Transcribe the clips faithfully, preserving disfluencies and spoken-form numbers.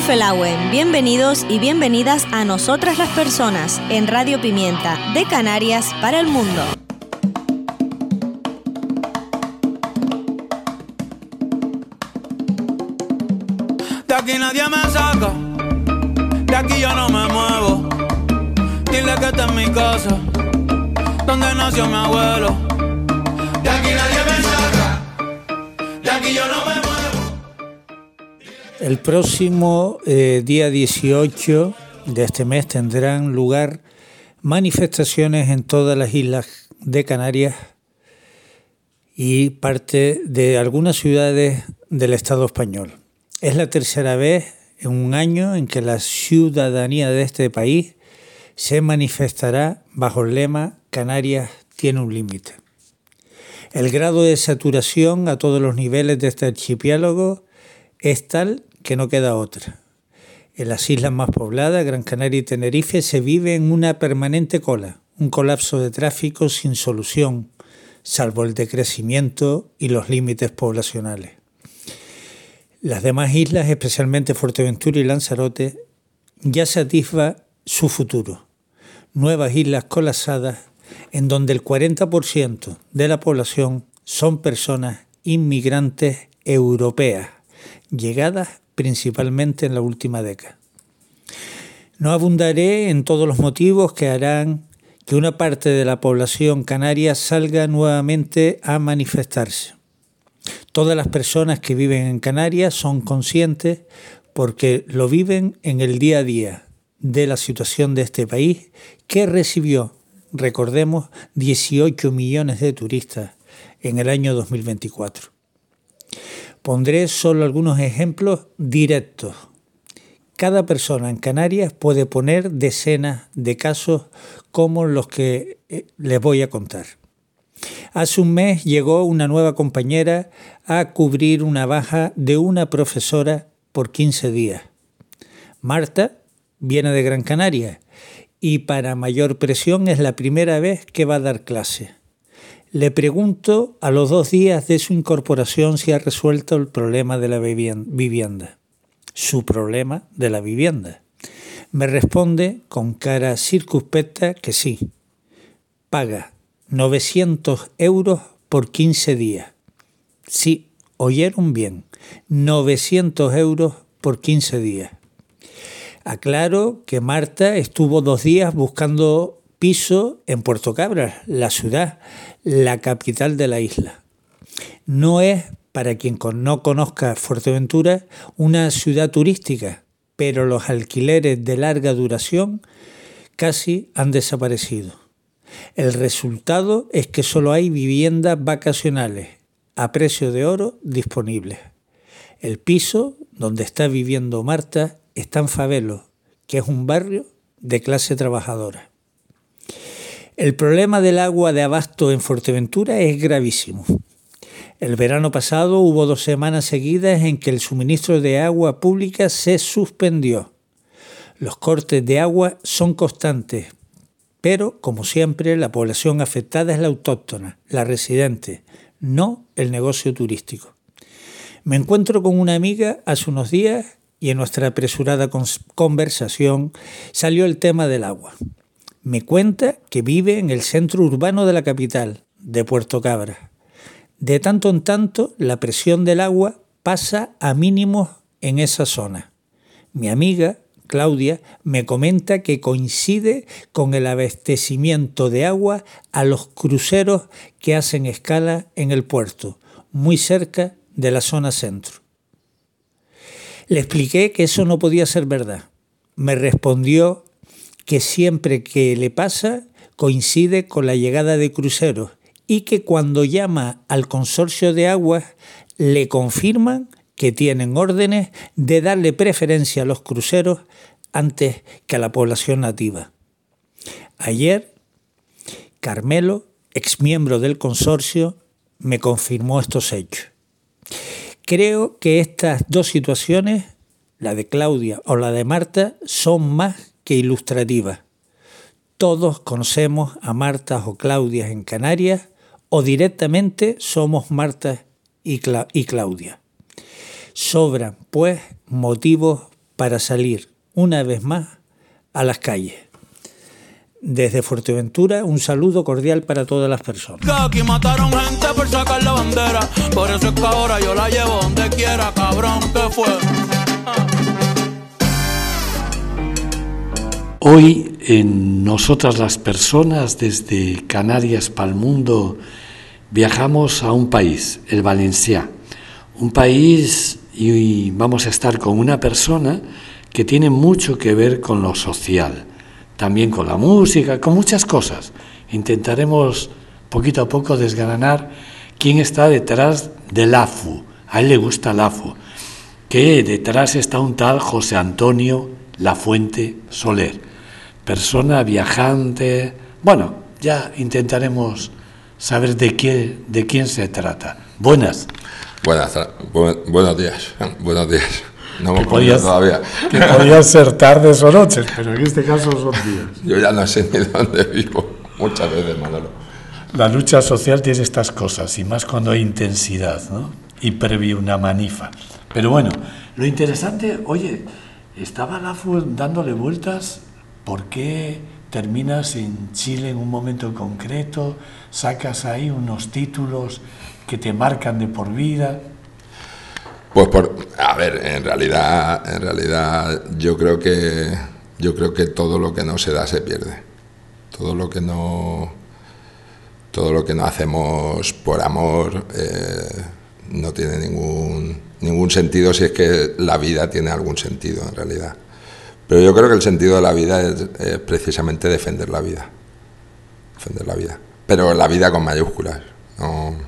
Felauen, bienvenidos y bienvenidas a Nosotras las Personas en Radio Pimienta, de Canarias para el mundo. De aquí nadie me saca, de aquí yo no me muevo. Dile que esta es mi casa, donde nació mi abuelo. De aquí nadie me saca, de aquí yo no me muevo. El próximo eh, día dieciocho de este mes tendrán lugar manifestaciones en todas las islas de Canarias y parte de algunas ciudades del Estado español. Es la tercera vez en un año en que la ciudadanía de este país se manifestará bajo el lema Canarias tiene un límite. El grado de saturación a todos los niveles de este archipiélago es tal que no queda otra. En las islas más pobladas, Gran Canaria y Tenerife, se vive en una permanente cola, un colapso de tráfico sin solución, salvo el decrecimiento y los límites poblacionales. Las demás islas, especialmente Fuerteventura y Lanzarote, ya se atisba su futuro. Nuevas islas colapsadas en donde el cuarenta por ciento de la población son personas inmigrantes europeas, llegadas principalmente en la última década. No abundaré en todos los motivos que harán que una parte de la población canaria salga nuevamente a manifestarse. Todas las personas que viven en Canarias son conscientes porque lo viven en el día a día de la situación de este país que recibió, recordemos, dieciocho millones de turistas en el año dos mil veinticuatro. Pondré solo algunos ejemplos directos. Cada persona en Canarias puede poner decenas de casos como los que les voy a contar. Hace un mes llegó una nueva compañera a cubrir una baja de una profesora por quince días. Marta viene de Gran Canaria y para mayor presión es la primera vez que va a dar clase. Le pregunto a los dos días de su incorporación si ha resuelto el problema de la vivienda. Su problema de la vivienda. Me responde con cara circunspecta que sí. Paga novecientos euros por quince días. Sí, oyeron bien. novecientos euros por quince días. Aclaro que Marta estuvo dos días buscando piso en Puerto Cabras, la ciudad, la capital de la isla. No es, para quien no conozca Fuerteventura, una ciudad turística, pero los alquileres de larga duración casi han desaparecido. El resultado es que solo hay viviendas vacacionales a precio de oro disponibles. El piso donde está viviendo Marta está en Favelo, que es un barrio de clase trabajadora. El problema del agua de abasto en Fuerteventura es gravísimo. El verano pasado hubo dos semanas seguidas en que el suministro de agua pública se suspendió. Los cortes de agua son constantes, pero, como siempre, la población afectada es la autóctona, la residente, no el negocio turístico. Me encuentro con una amiga hace unos días y en nuestra apresurada conversación salió el tema del agua. Me cuenta que vive en el centro urbano de la capital, de Puerto Cabras. De tanto en tanto, la presión del agua pasa a mínimos en esa zona. Mi amiga, Claudia, me comenta que coincide con el abastecimiento de agua a los cruceros que hacen escala en el puerto, muy cerca de la zona centro. Le expliqué que eso no podía ser verdad. Me respondió que siempre que le pasa coincide con la llegada de cruceros y que cuando llama al consorcio de aguas le confirman que tienen órdenes de darle preferencia a los cruceros antes que a la población nativa. Ayer, Carmelo, exmiembro del consorcio, me confirmó estos hechos. Creo que estas dos situaciones, la de Claudia o la de Marta, son más que ilustrativa. Todos conocemos a Martas o Claudias en Canarias o directamente somos Marta y, Cla- y Claudia. Sobran, pues, motivos para salir una vez más a las calles. Desde Fuerteventura, un saludo cordial para todas las personas. Aquí mataron gente por sacar la bandera, por eso es que ahora yo la llevo donde quiera, cabrón, ¿qué fue? Hoy en Nosotras las Personas, desde Canarias para el mundo, viajamos a un país, el Valencià, un país y vamos a estar con una persona que tiene mucho que ver con lo social, también con la música, con muchas cosas. Intentaremos poquito a poco desgranar quién está detrás del A F U. A él le gusta el A F U, que detrás está un tal José Antonio Lafuente Soler, persona viajante. Bueno, ya intentaremos saber de qué, de quién se trata. Buenas. Buenas, bu- buenos días, buenos días. No me podía todavía. Que podían ser tardes o noches, pero en este caso son días. Yo ya no sé ni dónde vivo, muchas veces, Manolo. La lucha social tiene estas cosas, y más cuando hay intensidad, ¿no? Y previo una manifa. Pero bueno, lo interesante, oye, estaba la F U dándole vueltas, ¿por qué terminas en Chile en un momento concreto? Sacas ahí unos títulos que te marcan de por vida. Pues por, a ver, en realidad, en realidad, yo creo que, yo creo que todo lo que no se da se pierde. Todo lo que no, todo lo que no hacemos por amor eh, no tiene ningún, ningún sentido, si es que la vida tiene algún sentido en realidad. Pero yo creo que el sentido de la vida es, es precisamente defender la vida, defender la vida. Pero la vida con mayúsculas, no.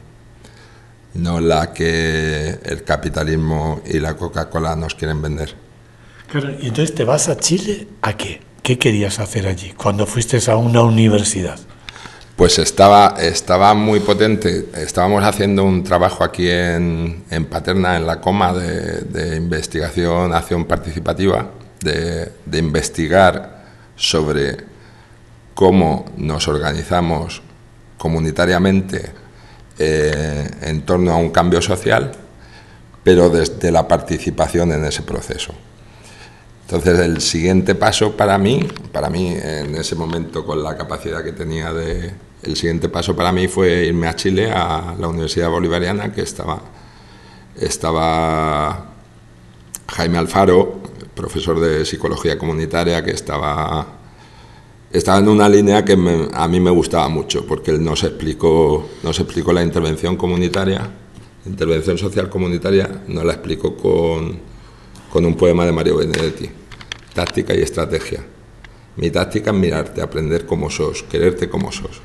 No la que el capitalismo y la Coca-Cola nos quieren vender. Claro, y entonces te vas a Chile, ¿a qué? ¿Qué querías hacer allí cuando fuiste a una universidad? Pues estaba, estaba muy potente. Estábamos haciendo un trabajo aquí en, en Paterna, en la Coma, de, de investigación, acción participativa, de, de investigar sobre cómo nos organizamos comunitariamente Eh, en torno a un cambio social, pero desde la participación en ese proceso. Entonces el siguiente paso para mí, para mí en ese momento con la capacidad que tenía de, el siguiente paso para mí fue irme a Chile, a la Universidad Bolivariana, que estaba, estaba Jaime Alfaro, profesor de psicología comunitaria, que estaba Estaba en una línea que me, a mí me gustaba mucho, porque él nos explicó, nos explicó la intervención comunitaria, la intervención social comunitaria, nos la explicó con, con un poema de Mario Benedetti, Táctica y Estrategia. Mi táctica es mirarte, aprender cómo sos, quererte como sos.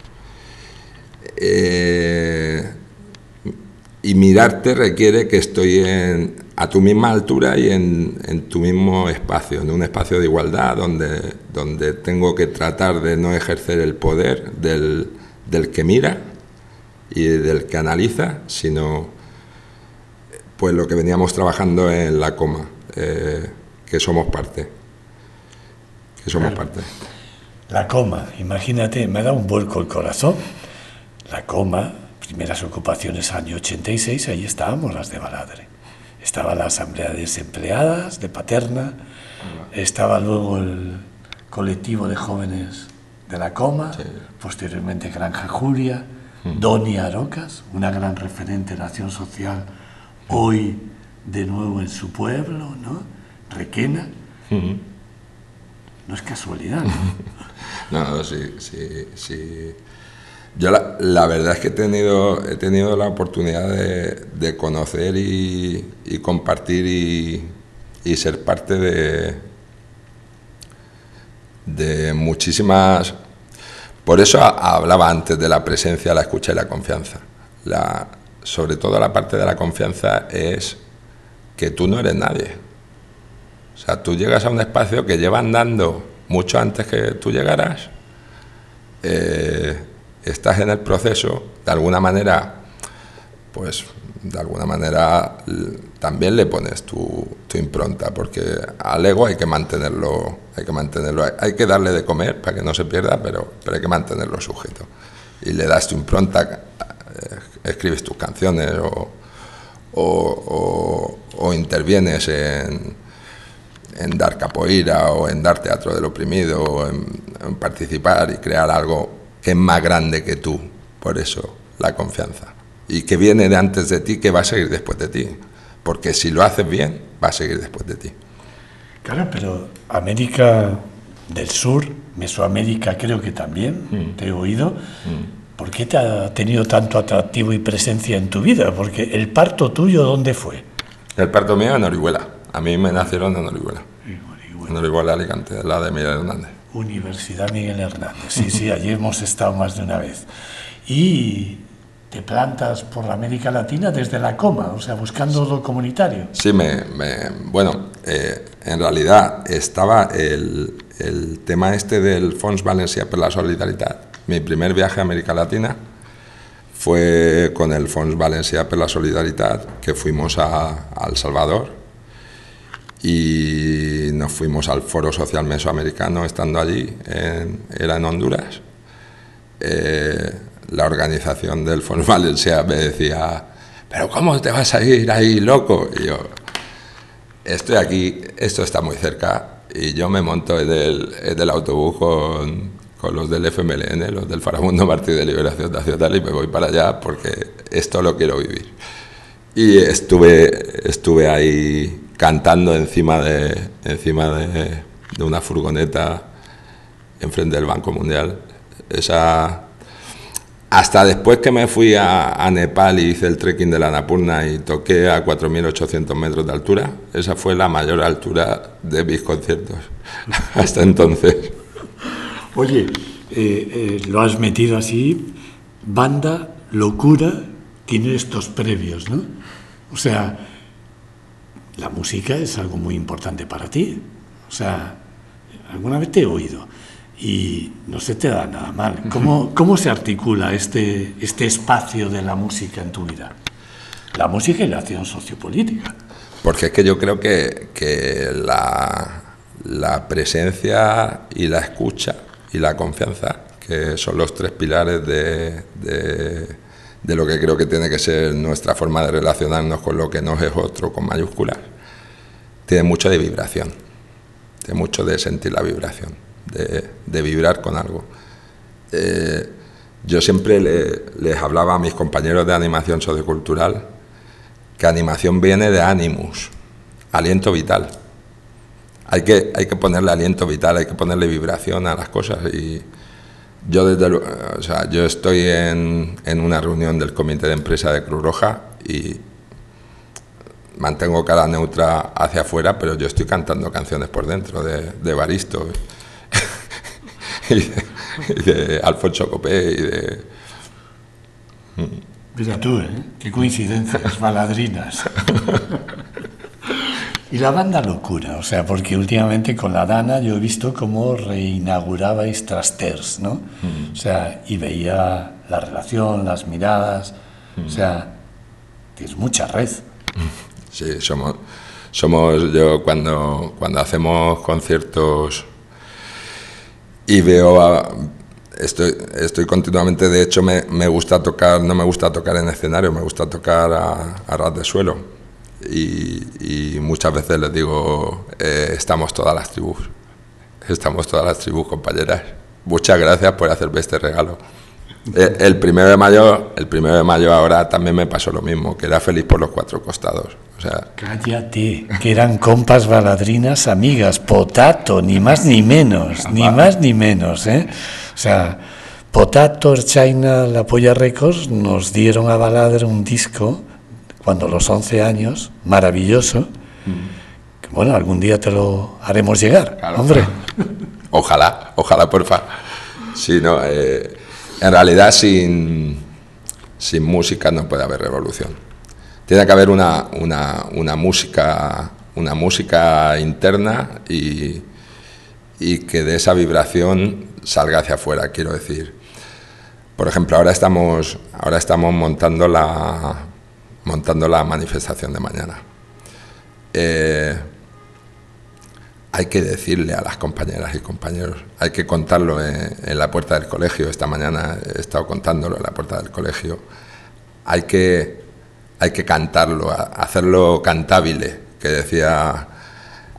Eh, y mirarte requiere que estoy en, a tu misma altura y en, en tu mismo espacio, en un espacio de igualdad donde, donde tengo que tratar de no ejercer el poder del, del que mira y del que analiza, sino pues lo que veníamos trabajando en la Coma, eh, que somos parte, que somos claro. parte. La Coma, imagínate, me da un vuelco el corazón. La Coma, primeras ocupaciones año ochenta y seis, ahí estábamos las de Baladre. Estaba la Asamblea de Desempleadas de Paterna, estaba luego el colectivo de jóvenes de la Coma, sí. Posteriormente Granja Julia, mm. Doña Arocas, una gran referente de la acción social, hoy de nuevo en su pueblo, ¿no? Requena. Mm-hmm. No es casualidad, ¿no? No, sí, sí, sí. Yo la, la verdad es que he tenido, he tenido la oportunidad de, de conocer y, y compartir y, y ser parte de, de muchísimas... Por eso hablaba antes de la presencia, la escucha y la confianza. La, sobre todo la parte de la confianza es que tú no eres nadie. O sea, tú llegas a un espacio que lleva andando mucho antes que tú llegaras, eh, estás en el proceso, de alguna manera, pues de alguna manera también le pones tu, tu impronta, porque al ego hay que mantenerlo, hay que mantenerlo, hay que darle de comer para que no se pierda, pero, pero hay que mantenerlo sujeto. Y le das tu impronta, eh, escribes tus canciones o, o, o, o intervienes en, en dar capoeira o en dar teatro del oprimido o en, en participar y crear algo que es más grande que tú. Por eso la confianza. Y que viene de antes de ti, que va a seguir después de ti. Porque si lo haces bien, va a seguir después de ti. Claro, pero América del Sur, Mesoamérica creo que también, mm. te he oído. Mm. ¿Por qué te ha tenido tanto atractivo y presencia en tu vida? Porque el parto tuyo, ¿dónde fue? El parto mío en Orihuela. A mí me nacieron en Orihuela. En Orihuela, Alicante, la de Miguel Hernández. Universidad Miguel Hernández, sí, sí, allí hemos estado más de una vez. Y te plantas por la América Latina desde la coma, o sea, buscando lo comunitario. Sí, me, me, bueno, eh, en realidad estaba el, el tema este del Fons Valencià per la Solidaritat. Mi primer viaje a América Latina fue con el Fons Valencià per la Solidaritat, que fuimos a, a El Salvador y nos fuimos al Foro Social Mesoamericano estando allí, en, era en Honduras. Eh, la organización del Fons Valencià me decía, pero ¿cómo te vas a ir ahí, loco? Y yo, estoy aquí, esto está muy cerca, y yo me monto en el, en el autobús con, con los del F M L N, los del Farabundo Martí de Liberación Nacional, y me voy para allá porque esto lo quiero vivir. Y estuve, estuve ahí cantando encima de, encima de, de una furgoneta enfrente del Banco Mundial. Esa... Hasta después que me fui a, a Nepal y hice el trekking de la Annapurna y toqué a cuatro mil ochocientos metros de altura, esa fue la mayor altura de mis conciertos hasta entonces. Oye, eh, eh, lo has metido así, banda, locura, tiene estos previos, ¿no? O sea, la música es algo muy importante para ti. O sea, alguna vez te he oído y no se te da nada mal. ¿Cómo, cómo se articula este, este espacio de la música en tu vida? La música y la acción sociopolítica. Porque es que yo creo que, que la, la presencia y la escucha y la confianza, que son los tres pilares de, de, de lo que creo que tiene que ser nuestra forma de relacionarnos con lo que no es otro, con mayúsculas, tiene mucho de vibración, tiene mucho de sentir la vibración. De, de vibrar con algo. Eh, yo siempre le, les hablaba a mis compañeros de animación sociocultural que animación viene de animus, aliento vital. Hay que, hay que ponerle aliento vital, hay que ponerle vibración a las cosas. Y yo, desde, o sea, yo estoy en, en una reunión del comité de empresa de Cruz Roja y mantengo cara neutra hacia afuera, pero yo estoy cantando canciones por dentro de, de Evaristo y de, y de Alfonso Copé y de... Mira tú, ¿eh? Qué coincidencias baladrinas. Y la banda Locura, o sea, porque últimamente con la Dana yo he visto cómo reinaugurabais Trasters, ¿no? Mm. O sea, y veía la relación, las miradas, mm. o sea, tienes mucha red. Sí, somos, somos yo cuando, cuando hacemos conciertos y veo a, estoy, estoy continuamente, de hecho me, me gusta tocar, no me gusta tocar en escenario, me gusta tocar a, a ras de suelo y, y muchas veces les digo, eh, estamos todas las tribus, estamos todas las tribus, compañeras, muchas gracias por hacerme este regalo. El, el primero de mayo, el primero de mayo ahora también me pasó lo mismo, que era feliz por los cuatro costados. O sea, cállate, que eran compas baladrinas amigas, Potato, ni más ni menos, ni más ni menos, ¿eh? O sea, Potato, China, La Polla Records nos dieron a Baladre un disco cuando los once años, maravilloso, mm. que bueno, algún día te lo haremos llegar, claro. Hombre. Ojalá, ojalá, porfa. Sí, no, eh, en realidad sin, sin música no puede haber revolución. Tiene que haber una, una, una música, una música interna y, y que de esa vibración salga hacia afuera, quiero decir. Por ejemplo, ahora estamos, ahora estamos montando la, montando la manifestación de mañana. Eh, hay que decirle a las compañeras y compañeros, hay que contarlo en, en la puerta del colegio. Esta mañana he estado contándolo en la puerta del colegio. Hay que... Hay que cantarlo, hacerlo cantable, que decía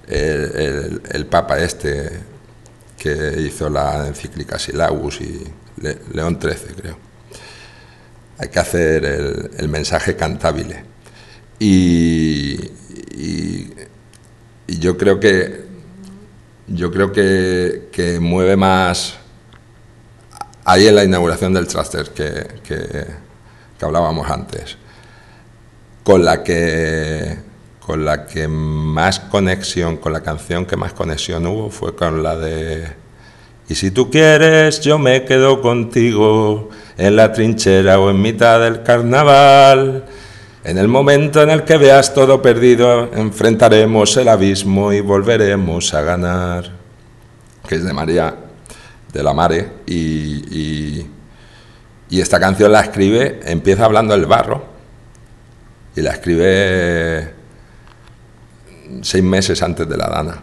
el, el, el Papa este que hizo la encíclica Syllabus y Le, León trece, creo. Hay que hacer el, el mensaje cantabile. Y, y, y yo creo que yo creo que, que mueve más ahí en la inauguración del Trasters que, que, que hablábamos antes, con la que con la que más conexión, con la canción que más conexión hubo fue con la de "Y si tú quieres yo me quedo contigo en la trinchera o en mitad del carnaval. En el momento en el que veas todo perdido, enfrentaremos el abismo y volveremos a ganar", que es de María de la Mare. Y, y, y esta canción la escribe, empieza hablando del barro, y la escribe seis meses antes de la Dana.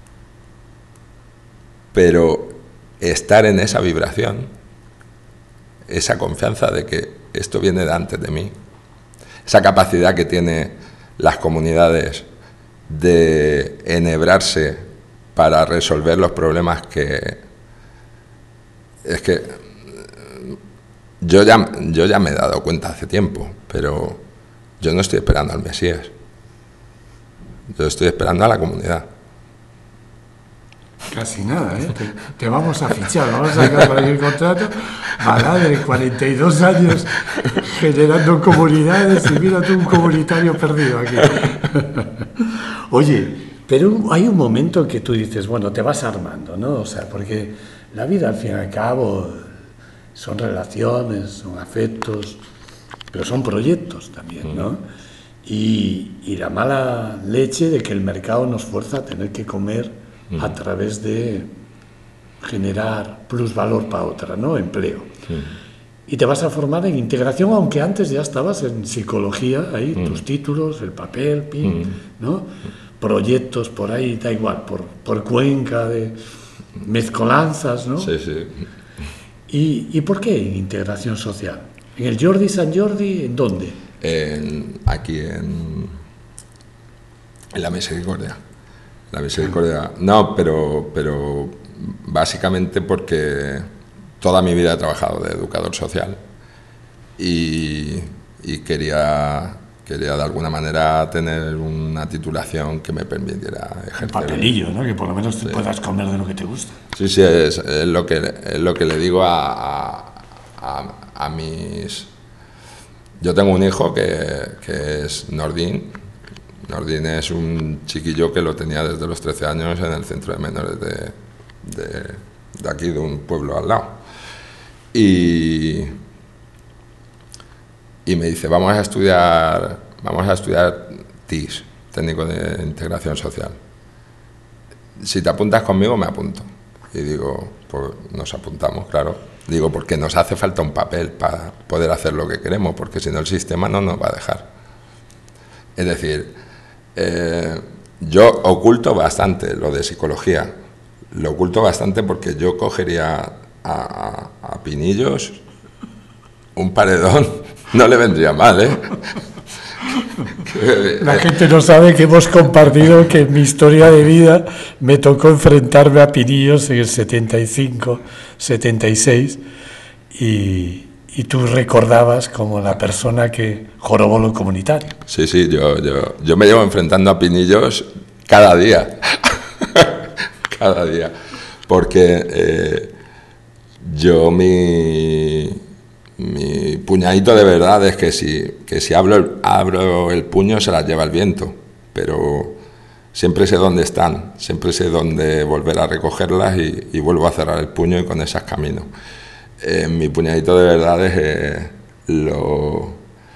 Pero estar en esa vibración, esa confianza de que esto viene de antes de mí, esa capacidad que tienen las comunidades de enhebrarse para resolver los problemas que... Es que yo ya, yo ya me he dado cuenta hace tiempo, pero yo no estoy esperando al Mesías. Yo estoy esperando a la comunidad. Casi nada, ¿eh? Te, te vamos a fichar, vamos a sacar por ahí el contrato. Balá de cuarenta y dos años generando comunidades y mira tú un comunitario perdido aquí. Oye, pero hay un momento que tú dices, bueno, te vas armando, ¿no? O sea, porque la vida al fin y al cabo son relaciones, son afectos, pero son proyectos también, ¿no? Y, y la mala leche de que el mercado nos fuerza a tener que comer a través de generar plusvalor para otra, ¿no? Empleo. Sí. Y te vas a formar en integración, aunque antes ya estabas en psicología, ahí, mm. tus títulos, el papel, pin, mm. ¿no? Proyectos por ahí, da igual, por, por Cuenca, de mezcolanzas, ¿no? Sí, sí. ¿Y, ¿Y por qué en integración social? ¿En el Jordi San Jordi? ¿En dónde? En, aquí en, en la Misericordia. La Misericordia. No, pero, pero básicamente porque toda mi vida he trabajado de educador social y, y quería, quería de alguna manera tener una titulación que me permitiera ejercer. Un papelillo, ¿no? Que por lo menos te sí. puedas comer de lo que te gusta. Sí, sí, es, es, lo, que, es lo que le digo a, a, a, a mis... Yo tengo un hijo que, que es Nordín. Nordín es un chiquillo que lo tenía desde los trece años en el centro de menores de, de, de aquí, de un pueblo al lado. Y, y me dice, vamos a estudiar, vamos a estudiar T I S, técnico de integración social. Si te apuntas conmigo, me apunto. Y digo, pues nos apuntamos, claro. Digo, porque nos hace falta un papel para poder hacer lo que queremos, porque si no el sistema no nos va a dejar. Es decir, eh, yo oculto bastante lo de psicología. Lo oculto bastante porque yo cogería a, a, a Pinillos un paredón, no le vendría mal, ¿eh? La gente no sabe que hemos compartido que en mi historia de vida me tocó enfrentarme a Pinillos en el setenta y cinco, setenta y seis y, y tú recordabas como la persona que jorobó lo comunitario. Sí, sí, yo, yo, yo me llevo enfrentando a Pinillos cada día, cada día, porque eh, yo mi... Mi puñadito de verdad es que si, que si abro, el, abro el puño se las lleva el viento, pero siempre sé dónde están, siempre sé dónde volver a recogerlas y, y vuelvo a cerrar el puño y con esas camino. Eh, mi puñadito de verdad es eh, lo,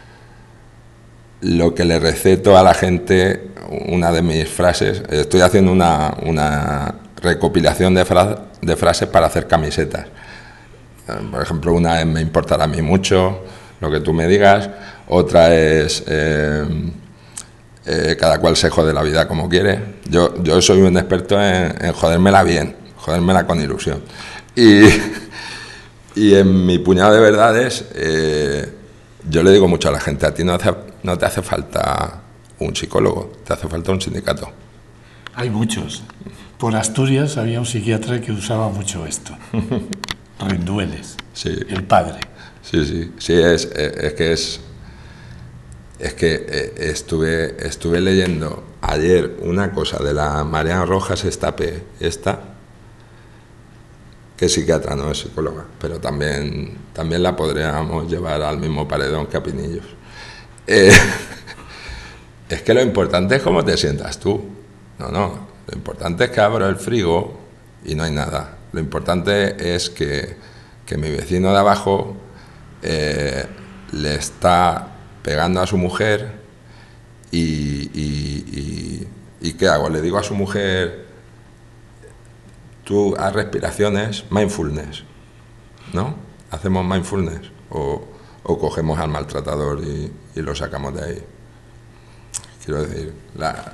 lo que le receto a la gente, una de mis frases. Estoy haciendo una, una recopilación de, fra, de frases para hacer camisetas. Por ejemplo, una es me importará a mí mucho lo que tú me digas, otra es eh, eh, cada cual se jode la vida como quiere. Yo, yo soy un experto en, en jodérmela bien, jodérmela con ilusión. Y, y en mi puñado de verdades, eh, yo le digo mucho a la gente, a ti no, hace, no te hace falta un psicólogo, te hace falta un sindicato. Hay muchos. Por Asturias había un psiquiatra que usaba mucho esto. Rendueles, sí. El padre. Sí, sí, sí, es, es que es... Es que estuve, estuve leyendo ayer una cosa de la Mariana Rojas Estape, esta, que es psiquiatra, no es psicóloga, pero también, también la podríamos llevar al mismo paredón que a Pinillos. Eh, es que lo importante es cómo te sientas tú. No, no, lo importante es que abro el frigo y no hay nada. Lo importante es que, que mi vecino de abajo eh, le está pegando a su mujer y, y, y, y ¿qué hago? Le digo a su mujer, tú haz respiraciones, mindfulness, ¿no? Hacemos mindfulness o, o cogemos al maltratador y, y lo sacamos de ahí. Quiero decir, la,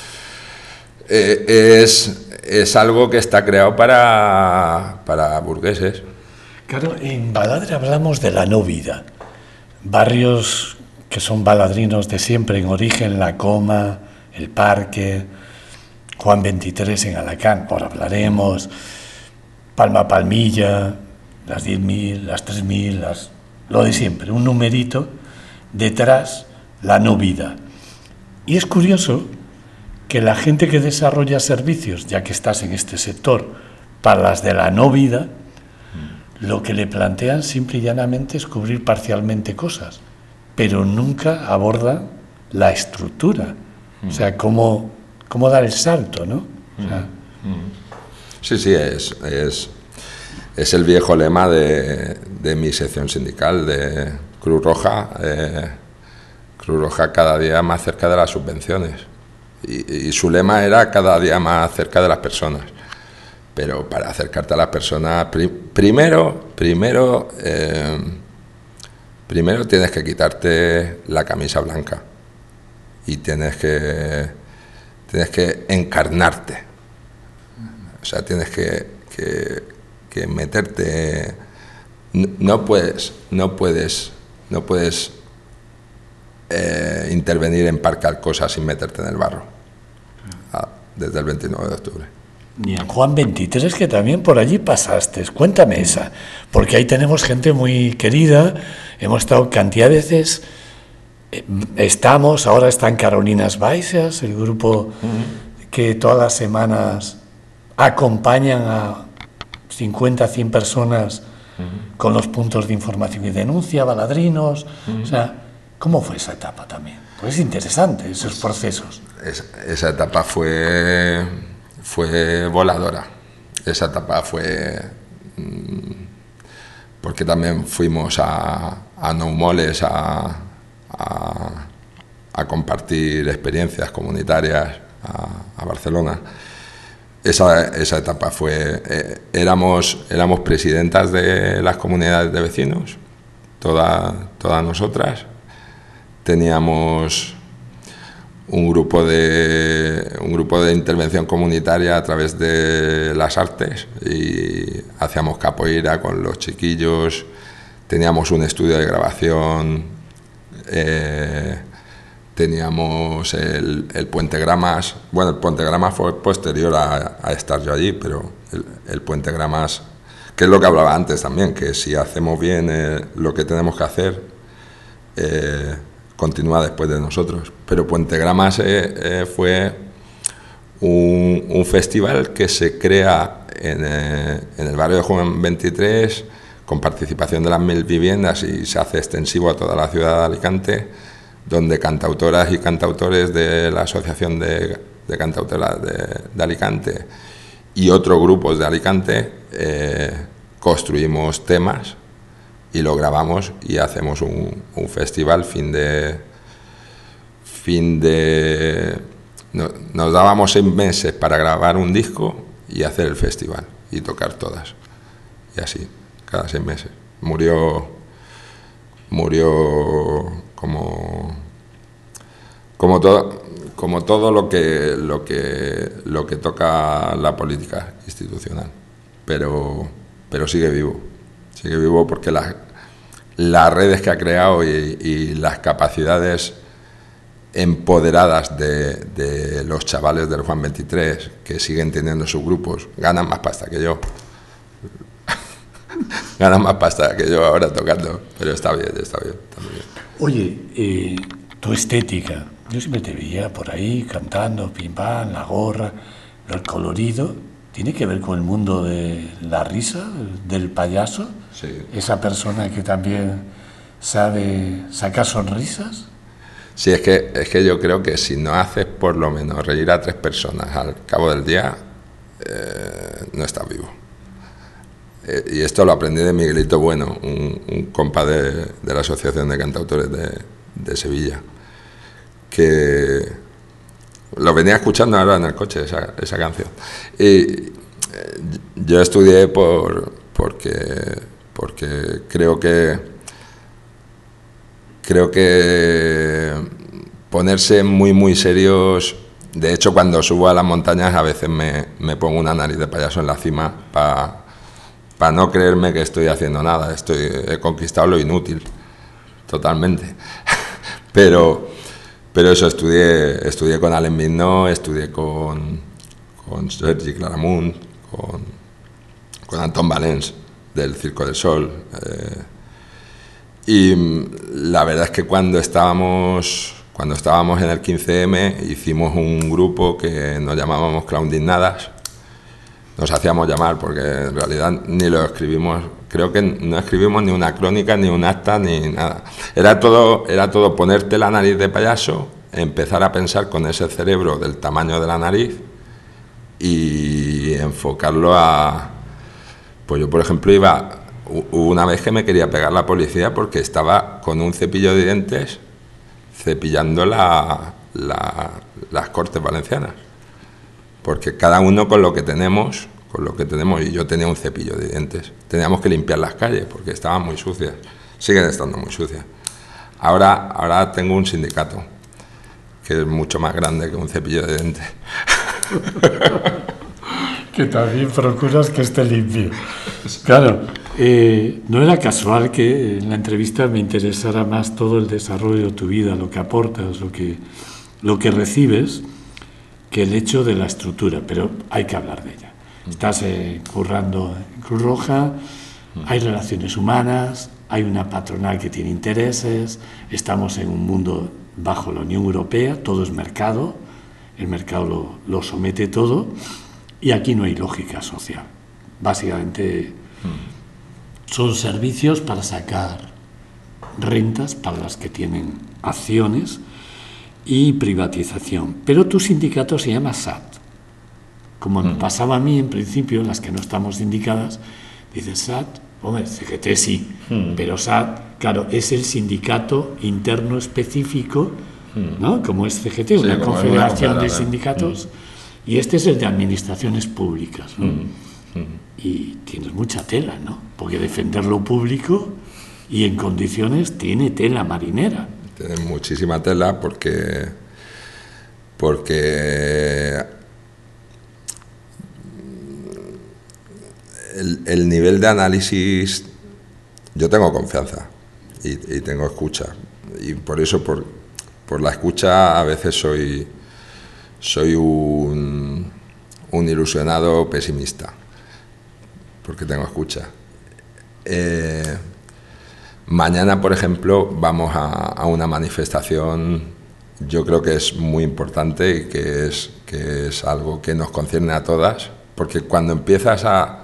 eh, es, es algo que está creado para, para burgueses. Claro, en Baladre hablamos de la no vida. Barrios que son baladrinos de siempre en origen, La Coma, El Parque, Juan veintitrés en Alacant, ahora hablaremos, Palma Palmilla, las diez mil, las tres mil, las, lo de siempre, un numerito, detrás la no vida. Y es curioso que la gente que desarrolla servicios, ya que estás en este sector, para las de la no vida, lo que le plantean simple y llanamente es cubrir parcialmente cosas, pero nunca aborda la estructura, o sea, cómo, cómo dar el salto, ¿no? O sea, sí, sí, es, es, es el viejo lema de, de mi sección sindical, de Cruz Roja, eh, Cruz Roja cada día más cerca de las subvenciones, y, y su lema era cada día más cerca de las personas. Pero para acercarte a las personas, pri primero, primero, eh, primero tienes que quitarte la camisa blanca y tienes que, tienes que encarnarte. O sea, tienes que, que, que meterte. No, no puedes, no puedes, no puedes eh, intervenir en Parque Alcosa sin meterte en el barro. Ah, desde el veintinueve de octubre. Ni en Juan veintitrés, que también por allí pasaste. Cuéntame esa, porque ahí tenemos gente muy querida, hemos estado cantidad de veces, eh, estamos, ahora están Carolinas Baixas, el grupo uh-huh. que todas las semanas acompañan a cincuenta, cien personas uh-huh. con los puntos de información y denuncia, baladrinos, uh-huh. o sea, ¿cómo fue esa etapa también? Pues es interesante, esos procesos. Es, esa etapa fue... fue voladora. Esa etapa fue porque también fuimos a, a Noumoles a, a, a compartir experiencias comunitarias a, a Barcelona. Esa, esa etapa fue, eh, éramos, éramos presidentas de las comunidades de vecinos, todas, todas nosotras, teníamos un grupo de un grupo de intervención comunitaria a través de las artes y hacíamos capoeira con los chiquillos, teníamos un estudio de grabación, eh, teníamos el, el Puente Gramas. Bueno, el Puente Gramas fue posterior a, a estar yo allí, pero el, el Puente Gramas, que es lo que hablaba antes también, que si hacemos bien eh, lo que tenemos que hacer, eh, continúa después de nosotros. Pero Puente Gramas eh, eh, fue un, un festival que se crea en, eh, en el barrio de Juan veintitrés con participación de las mil viviendas y se hace extensivo a toda la ciudad de Alicante, donde cantautoras y cantautores de la Asociación de, de Cantautoras de, de Alicante y otros grupos de Alicante eh, construimos temas y lo grabamos y hacemos un, un festival fin de... fin de no, nos dábamos seis meses para grabar un disco y hacer el festival y tocar todas. Y así, cada seis meses. Murió... murió como... como todo, como todo lo que, lo que, lo que toca la política institucional. Pero, pero sigue vivo. Sigue vivo porque la, las redes que ha creado y, y las capacidades empoderadas de, de los chavales del Juan veintitrés, que siguen teniendo sus grupos, ganan más pasta que yo. Ganan más pasta que yo ahora tocando, pero está bien, está bien. Está bien. Oye, eh, tu estética, yo siempre te veía por ahí cantando, pim pam, la gorra, pero el colorido, ¿tiene que ver con el mundo de la risa, del payaso? Sí. Esa persona que también sabe sacar sonrisas. Sí, es que, es que yo creo que si no haces por lo menos reír a tres personas al cabo del día, eh, no estás vivo. Eh, y esto lo aprendí de Miguelito Bueno, un, un compa de, de la Asociación de Cantautores de, de Sevilla, que lo venía escuchando ahora en el coche, esa, esa canción. Y eh, yo estudié por, porque, porque creo que Creo que ponerse muy, muy serios... De hecho, cuando subo a las montañas a veces me, me pongo una nariz de payaso en la cima para pa no creerme que estoy haciendo nada. Estoy, he conquistado lo inútil, totalmente. pero, pero eso, estudié, estudié con Alain Mignot, estudié con, con Sergi Claramunt, con, con Antón Valens, del Circo del Sol... Eh, y la verdad es que cuando estábamos, cuando estábamos en el quince eme hicimos un grupo que nos llamábamos Clowndignadas. Nos hacíamos llamar porque en realidad ni lo escribimos, creo que no escribimos ni una crónica, ni un acta, ni nada. Era todo, era todo ponerte la nariz de payaso, empezar a pensar con ese cerebro del tamaño de la nariz y enfocarlo a... Pues yo, por ejemplo, iba... Hubo una vez que me quería pegar la policía porque estaba con un cepillo de dientes cepillando la, la, las Cortes Valencianas. Porque cada uno con lo que tenemos, con lo que tenemos, y yo tenía un cepillo de dientes. Teníamos que limpiar las calles porque estaban muy sucias. Siguen estando muy sucias. Ahora, ahora tengo un sindicato que es mucho más grande que un cepillo de dientes. Que también procuras que esté limpio. Claro, eh, no era casual que en la entrevista me interesara más todo el desarrollo de tu vida, lo que aportas, lo que, lo que recibes, que el hecho de la estructura, pero hay que hablar de ella. Estás eh, currando en Cruz Roja, hay relaciones humanas, hay una patronal que tiene intereses, estamos en un mundo bajo la Unión Europea, todo es mercado, el mercado lo, lo somete todo, y aquí no hay lógica social. Básicamente son servicios para sacar rentas para las que tienen acciones y privatización. Pero tu sindicato se llama S A T. Como me pasaba a mí en principio, las que no estamos sindicadas, dices S A T, hombre, C G T sí, mm. pero S A T, claro, es el sindicato interno específico, ¿no? Como es C G T, sí, una confederación de sindicatos. Mm. Y este es el de administraciones públicas, ¿no? Mm, mm. Y tienes mucha tela, ¿no? Porque defender lo público y en condiciones tiene tela marinera. Tiene muchísima tela porque, porque el, el nivel de análisis, yo tengo confianza y, y tengo escucha. Y por eso, por, por la escucha, a veces soy... Soy un, un ilusionado pesimista, porque tengo escucha. Eh, mañana, por ejemplo, vamos a, a una manifestación, yo creo que es muy importante y que es, que es algo que nos concierne a todas, porque cuando empiezas a,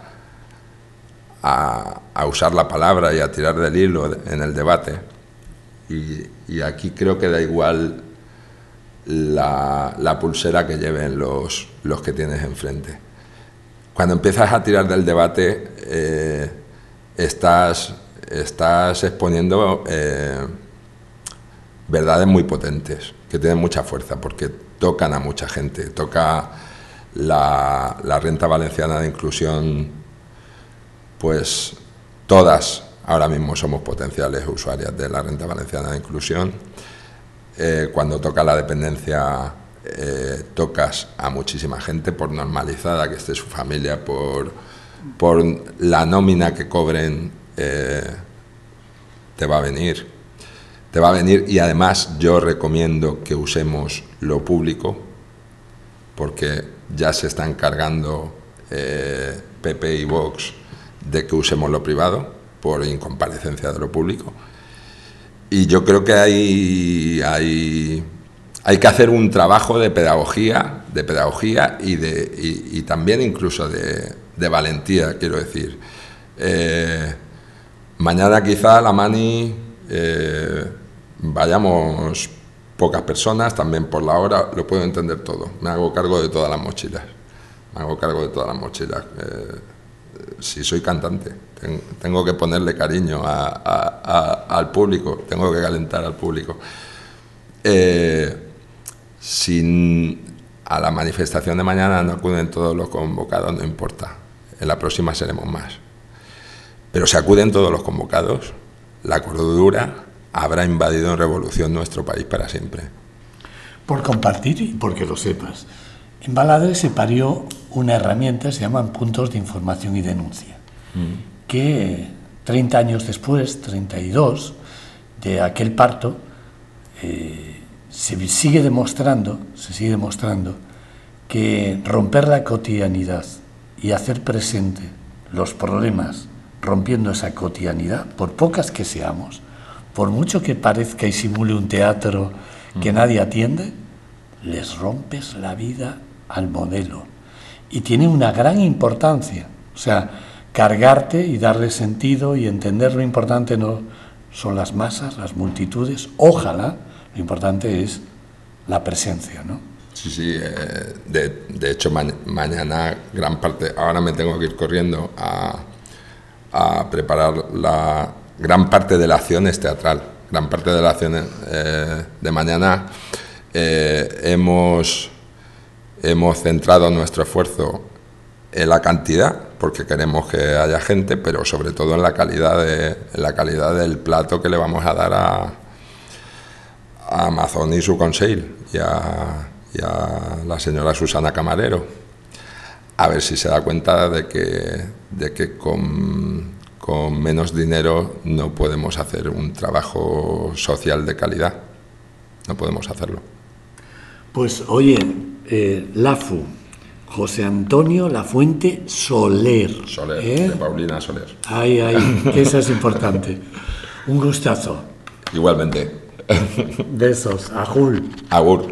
a, a usar la palabra y a tirar del hilo en el debate, y, y aquí creo que da igual... La, la pulsera que lleven los, los que tienes enfrente. Cuando empiezas a tirar del debate, eh, estás, estás exponiendo eh, verdades muy potentes, que tienen mucha fuerza, porque tocan a mucha gente. Toca la, la renta valenciana de inclusión, pues todas ahora mismo somos potenciales usuarias de la renta valenciana de inclusión. Eh, cuando toca la dependencia, eh, tocas a muchísima gente, por normalizada que esté su familia, por, por la nómina que cobren, eh, te va a venir. te va a venir. Y además yo recomiendo que usemos lo público, porque ya se están cargando eh, P P y Vox de que usemos lo privado por incomparecencia de lo público. Y yo creo que hay, hay, hay que hacer un trabajo de pedagogía, de pedagogía y, de, y, y también incluso de, de valentía, quiero decir. Eh, mañana quizá la Mani eh, vayamos pocas personas, también por la hora, lo puedo entender todo. Me hago cargo de todas las mochilas. Me hago cargo de todas las mochilas. Eh, si soy cantante, ten, tengo que ponerle cariño a, a, a, al público, tengo que calentar al público. Eh, sin, a la manifestación de mañana no acuden todos los convocados, no importa. En la próxima seremos más. Pero si acuden todos los convocados, la cordura habrá invadido en revolución nuestro país para siempre. Por compartir y porque lo sepas, en Baladre se parió una herramienta, se llaman puntos de información y denuncia, mm. que treinta años después, treinta y dos, de aquel parto, eh, se sigue demostrando, se sigue demostrando que romper la cotidianidad y hacer presente los problemas, rompiendo esa cotidianidad, por pocas que seamos, por mucho que parezca y simule un teatro que nadie atiende, les rompes la vida al modelo. Y tiene una gran importancia. O sea, cargarte y darle sentido y entender lo importante no son las masas, las multitudes. Ojalá, lo importante es la presencia, ¿no? Sí, sí. Eh, de, de hecho, ma mañana gran parte... Ahora me tengo que ir corriendo a, a preparar la... Gran parte de la acción es teatral, gran parte de la acción eh, de mañana eh, hemos, hemos centrado nuestro esfuerzo en la cantidad, porque queremos que haya gente, pero sobre todo en la calidad, de, en la calidad del plato que le vamos a dar a, a Amazon y su conseil y a, y a la señora Susana Camarero, a ver si se da cuenta de que, de que con... con menos dinero no podemos hacer un trabajo social de calidad. No podemos hacerlo. Pues oye, eh, Lafu, José Antonio Lafuente Soler. Soler, ¿eh? de Paulina Soler. Ay, ay, que eso es importante. Un gustazo. Igualmente. Besos. Agur. Agur.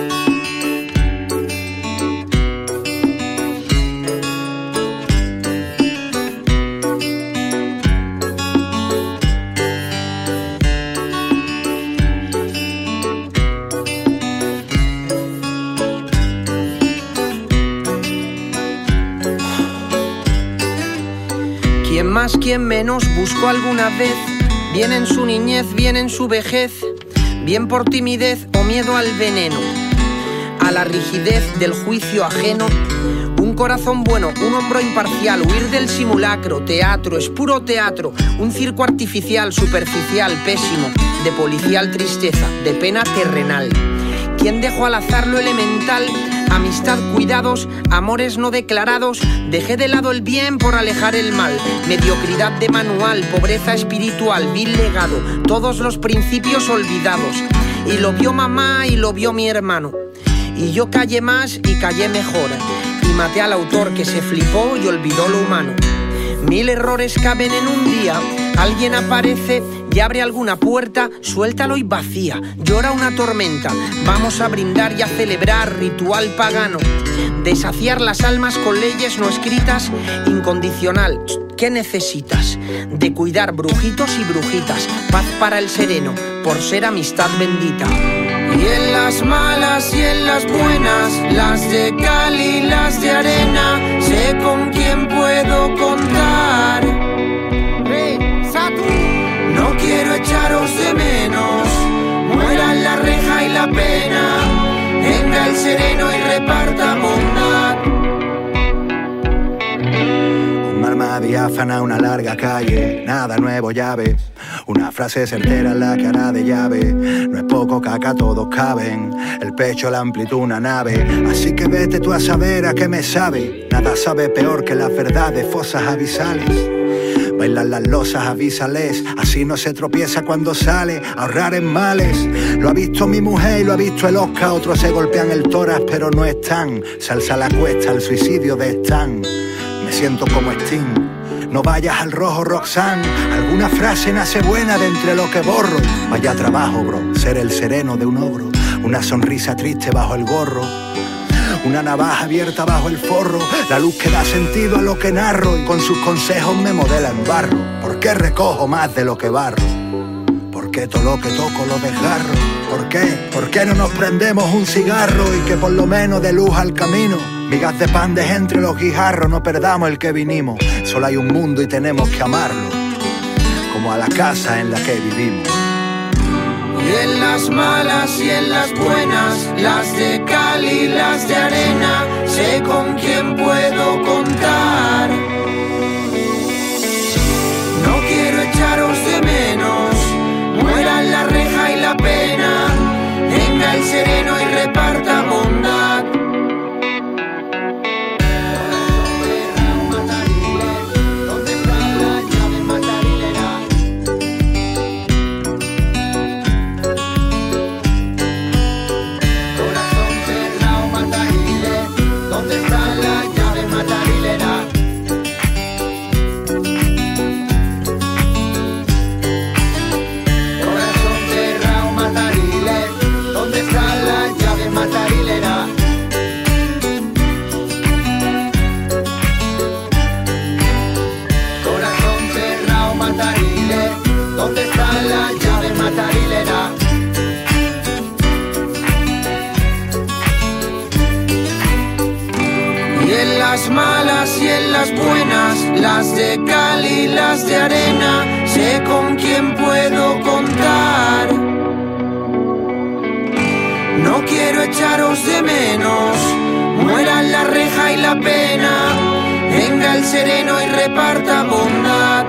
Más quien menos buscó alguna vez, bien en su niñez, bien en su vejez, bien por timidez o miedo al veneno, a la rigidez del juicio ajeno, un corazón bueno, un hombro imparcial, huir del simulacro, teatro, es puro teatro, un circo artificial, superficial, pésimo, de policial tristeza, de pena terrenal. ¿Quién dejó al azar lo elemental? Amistad, cuidados, amores no declarados. Dejé de lado el bien por alejar el mal. Mediocridad de manual, pobreza espiritual, vil legado, todos los principios olvidados. Y lo vio mamá y lo vio mi hermano. Y yo callé más y callé mejor. Y maté al autor que se flipó y olvidó lo humano. Mil errores caben en un día. Alguien aparece y abre alguna puerta, suéltalo y vacía. Llora una tormenta, vamos a brindar y a celebrar ritual pagano. Desafiar las almas con leyes no escritas, incondicional. ¿Qué necesitas? De cuidar brujitos y brujitas, paz para el sereno, por ser amistad bendita. Y en las malas y en las buenas, las de cal y las de arena, sé con quién puedo contar. No quiero echaros de menos, mueran la reja y la pena, venga el sereno y reparta bondad. Un arma diáfana, una larga calle, nada nuevo llave, una frase certera en la cara de llave, no es poco que acá todos caben, el pecho, la amplitud, una nave, así que vete tú a saber a qué me sabe, nada sabe peor que las verdades, fosas abisales. Bailan las losas, avísales, así no se tropieza cuando sale, ahorrar en males. Lo ha visto mi mujer y lo ha visto el Oscar, otros se golpean el tórax pero no están. Se alza la cuesta el suicidio de Stan, me siento como Sting. No vayas al rojo, Roxanne, alguna frase nace buena de entre lo que borro. Vaya trabajo, bro, ser el sereno de un ogro, una sonrisa triste bajo el gorro, una navaja abierta bajo el forro, la luz que da sentido a lo que narro y con sus consejos me modela en barro. ¿Por qué recojo más de lo que barro? ¿Por qué todo lo que toco lo desgarro? ¿Por qué? ¿Por qué no nos prendemos un cigarro y que por lo menos dé luz al camino? Migas de pan de entre los guijarros, no perdamos el que vinimos. Solo hay un mundo y tenemos que amarlo, como a la casa en la que vivimos. Y en las malas y en las buenas, las de cal y las de arena, sé con quién puedo contar. No quiero echaros de menos, mueran la reja y la pena, venga el sereno y reparta bondad. Las malas y en las buenas, las de cal y las de arena, sé con quién puedo contar. No quiero echaros de menos, mueran la reja y la pena, venga el sereno y reparta bondad.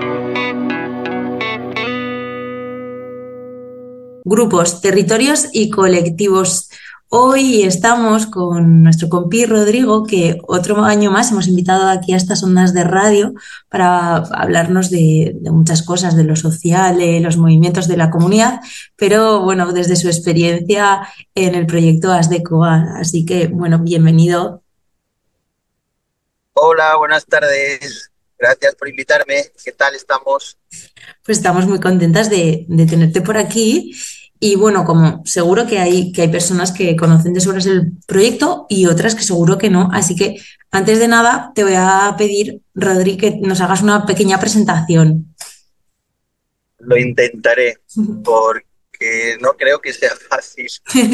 Grupos, territorios y colectivos. Hoy estamos con nuestro compi Rodrigo, que otro año más hemos invitado aquí a estas ondas de radio para hablarnos de, de muchas cosas, de lo social, de los movimientos de la comunidad, pero bueno, desde su experiencia en el proyecto Asdecoa. Así que, bueno, bienvenido. Hola, buenas tardes. Gracias por invitarme. ¿Qué tal estamos? Pues estamos muy contentas de, de tenerte por aquí. Y bueno, como seguro que hay, que hay personas que conocen de sobras el proyecto y otras que seguro que no. Así que antes de nada te voy a pedir, Rodri, que nos hagas una pequeña presentación. Lo intentaré, porque no creo que sea fácil.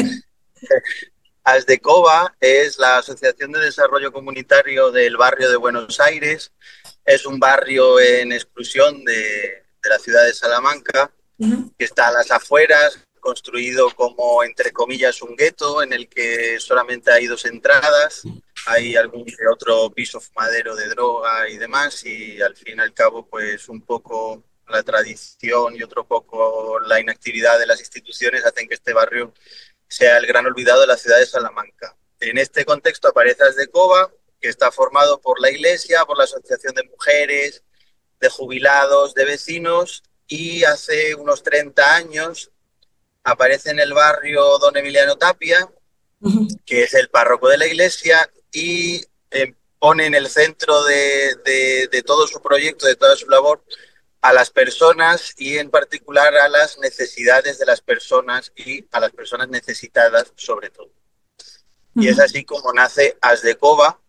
Asdecoa es la Asociación de Desarrollo Comunitario del barrio de Buenos Aires. Es un barrio en exclusión de, de la ciudad de Salamanca, uh-huh. que está a las afueras, construido como, entre comillas, un gueto en el que solamente hay dos entradas, hay algún que otro piso fumadero de droga y demás, y al fin y al cabo, pues un poco la tradición y otro poco la inactividad de las instituciones hacen que este barrio sea el gran olvidado de la ciudad de Salamanca. En este contexto aparece Asdecoa, que está formado por la Iglesia, por la Asociación de Mujeres, de jubilados, de vecinos, y hace unos treinta años aparece en el barrio don Emiliano Tapia, uh-huh. que es el párroco de la iglesia, y eh, pone en el centro de, de, de todo su proyecto, de toda su labor, a las personas y en particular a las necesidades de las personas y a las personas necesitadas sobre todo. Uh-huh. Y es así como nace Asdecoa,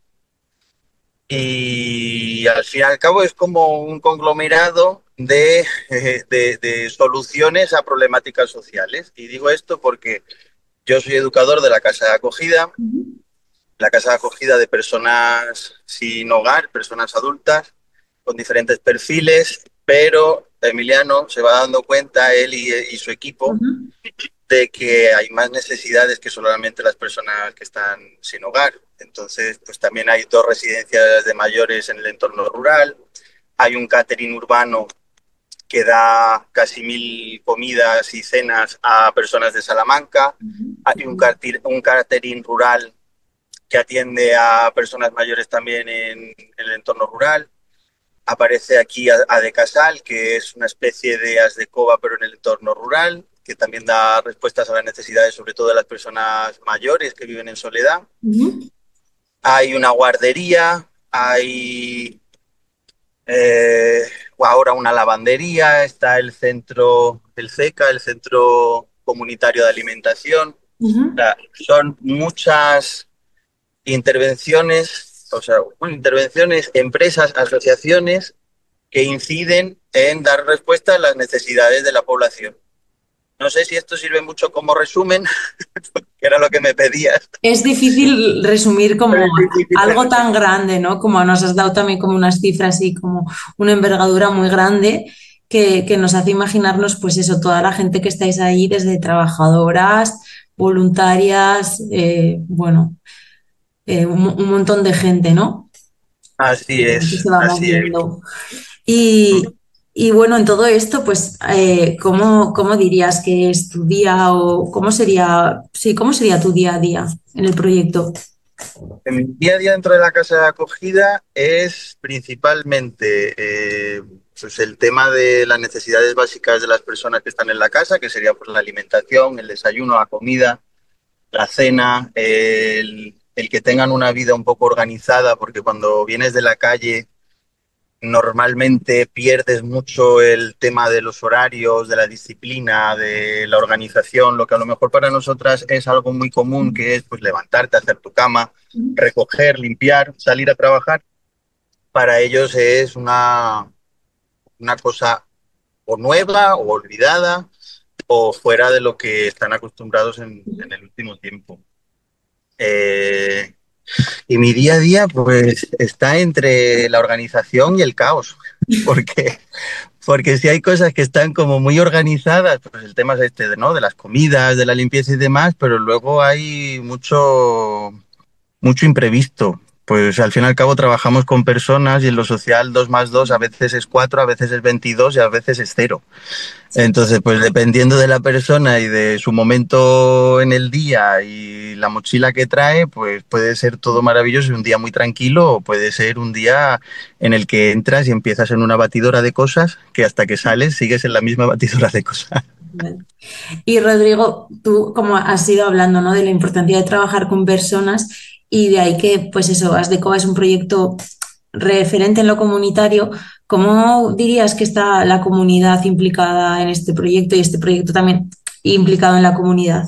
y al fin y al cabo es como un conglomerado De, de, de soluciones a problemáticas sociales. Y digo esto porque yo soy educador de la casa de acogida, la casa de acogida de personas sin hogar, personas adultas, con diferentes perfiles, pero Emiliano se va dando cuenta, él y, y su equipo, uh-huh. de que hay más necesidades que solamente las personas que están sin hogar. Entonces, pues también hay dos residencias de mayores en el entorno rural, hay un catering urbano que da casi mil comidas y cenas a personas de Salamanca. Hay un, cartir, un catering rural que atiende a personas mayores también en, en el entorno rural. aparece aquí Adecasal, que es una especie de as de cova pero en el entorno rural, que también da respuestas a las necesidades sobre todo de las personas mayores que viven en soledad. Uh-huh. Hay una guardería, hay eh, ahora una lavandería, está el centro, el CECA, el Centro Comunitario de Alimentación. Uh-huh. O sea, son muchas intervenciones, o sea, bueno, intervenciones, empresas, asociaciones que inciden en dar respuesta a las necesidades de la población. No sé si esto sirve mucho como resumen, que era lo que me pedías. Es difícil resumir como es difícil algo resumir. Tan grande, ¿no? Como nos has dado también como unas cifras y como una envergadura muy grande que, que nos hace imaginarnos, pues eso, toda la gente que estáis ahí, desde trabajadoras, voluntarias, eh, bueno, eh, un, un montón de gente, ¿no? Así es, que se va así moviendo. es. Y... Y bueno, en todo esto, pues, eh, ¿cómo, ¿cómo dirías que es tu día o cómo sería, sí, cómo sería tu día a día en el proyecto? En mi día a día dentro de la casa de acogida es principalmente eh, pues el tema de las necesidades básicas de las personas que están en la casa, que sería pues, la alimentación, el desayuno, la comida, la cena, el, el que tengan una vida un poco organizada, porque cuando vienes de la calle normalmente pierdes mucho el tema de los horarios, de la disciplina, de la organización, lo que a lo mejor para nosotras es algo muy común, que es pues levantarte, hacer tu cama, recoger, limpiar, salir a trabajar. Para ellos es una, una cosa o nueva o olvidada o fuera de lo que están acostumbrados en, en el último tiempo. Eh, Y mi día a día pues está entre la organización y el caos, porque, porque si hay cosas que están como muy organizadas, pues el tema es este, ¿no? De las comidas, de la limpieza y demás, pero luego hay mucho, mucho imprevisto. Pues al fin y al cabo trabajamos con personas y en lo social dos más dos a veces es cuatro, a veces es veintidós y a veces es cero. Entonces, pues dependiendo de la persona y de su momento en el día y la mochila que trae, pues puede ser todo maravilloso y un día muy tranquilo, o puede ser un día en el que entras y empiezas en una batidora de cosas que hasta que sales sigues en la misma batidora de cosas. Y Rodrigo, tú como has ido hablando, ¿no?, de la importancia de trabajar con personas y de ahí que, pues eso, As de Cova es un proyecto referente en lo comunitario. ¿Cómo dirías que está la comunidad implicada en este proyecto y este proyecto también implicado en la comunidad?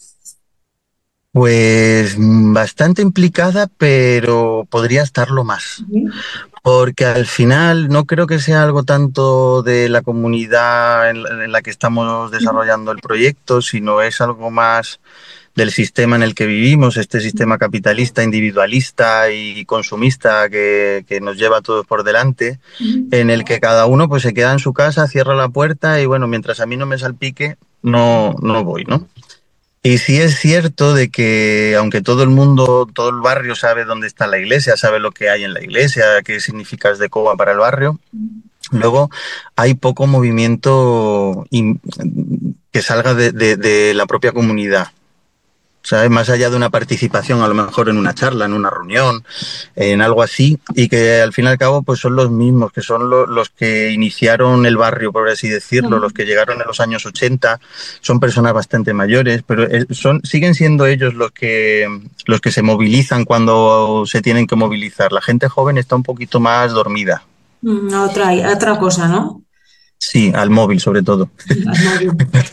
Pues bastante implicada, pero podría estarlo más. Uh-huh. Porque al final no creo que sea algo tanto de la comunidad en la que estamos desarrollando el proyecto, sino es algo más del sistema en el que vivimos, este sistema capitalista, individualista y consumista que, que nos lleva a todos por delante, en el que cada uno pues se queda en su casa, cierra la puerta y bueno, mientras a mí no me salpique, no, no voy, ¿no? Y sí es cierto de que aunque todo el mundo, todo el barrio sabe dónde está la iglesia, sabe lo que hay en la iglesia, qué significa As de Cova para el barrio, luego hay poco movimiento in, que salga de, de, de la propia comunidad. ¿Sabes? Más allá de una participación, a lo mejor en una charla, en una reunión, en algo así, y que al fin y al cabo pues son los mismos, que son lo, los que iniciaron el barrio, por así decirlo, uh-huh. los que llegaron en los años ochenta, son personas bastante mayores, pero son, siguen siendo ellos los que, los que se movilizan cuando se tienen que movilizar. La gente joven está un poquito más dormida. Uh, otra, otra cosa, ¿no? Sí, al móvil sobre todo. Al móvil.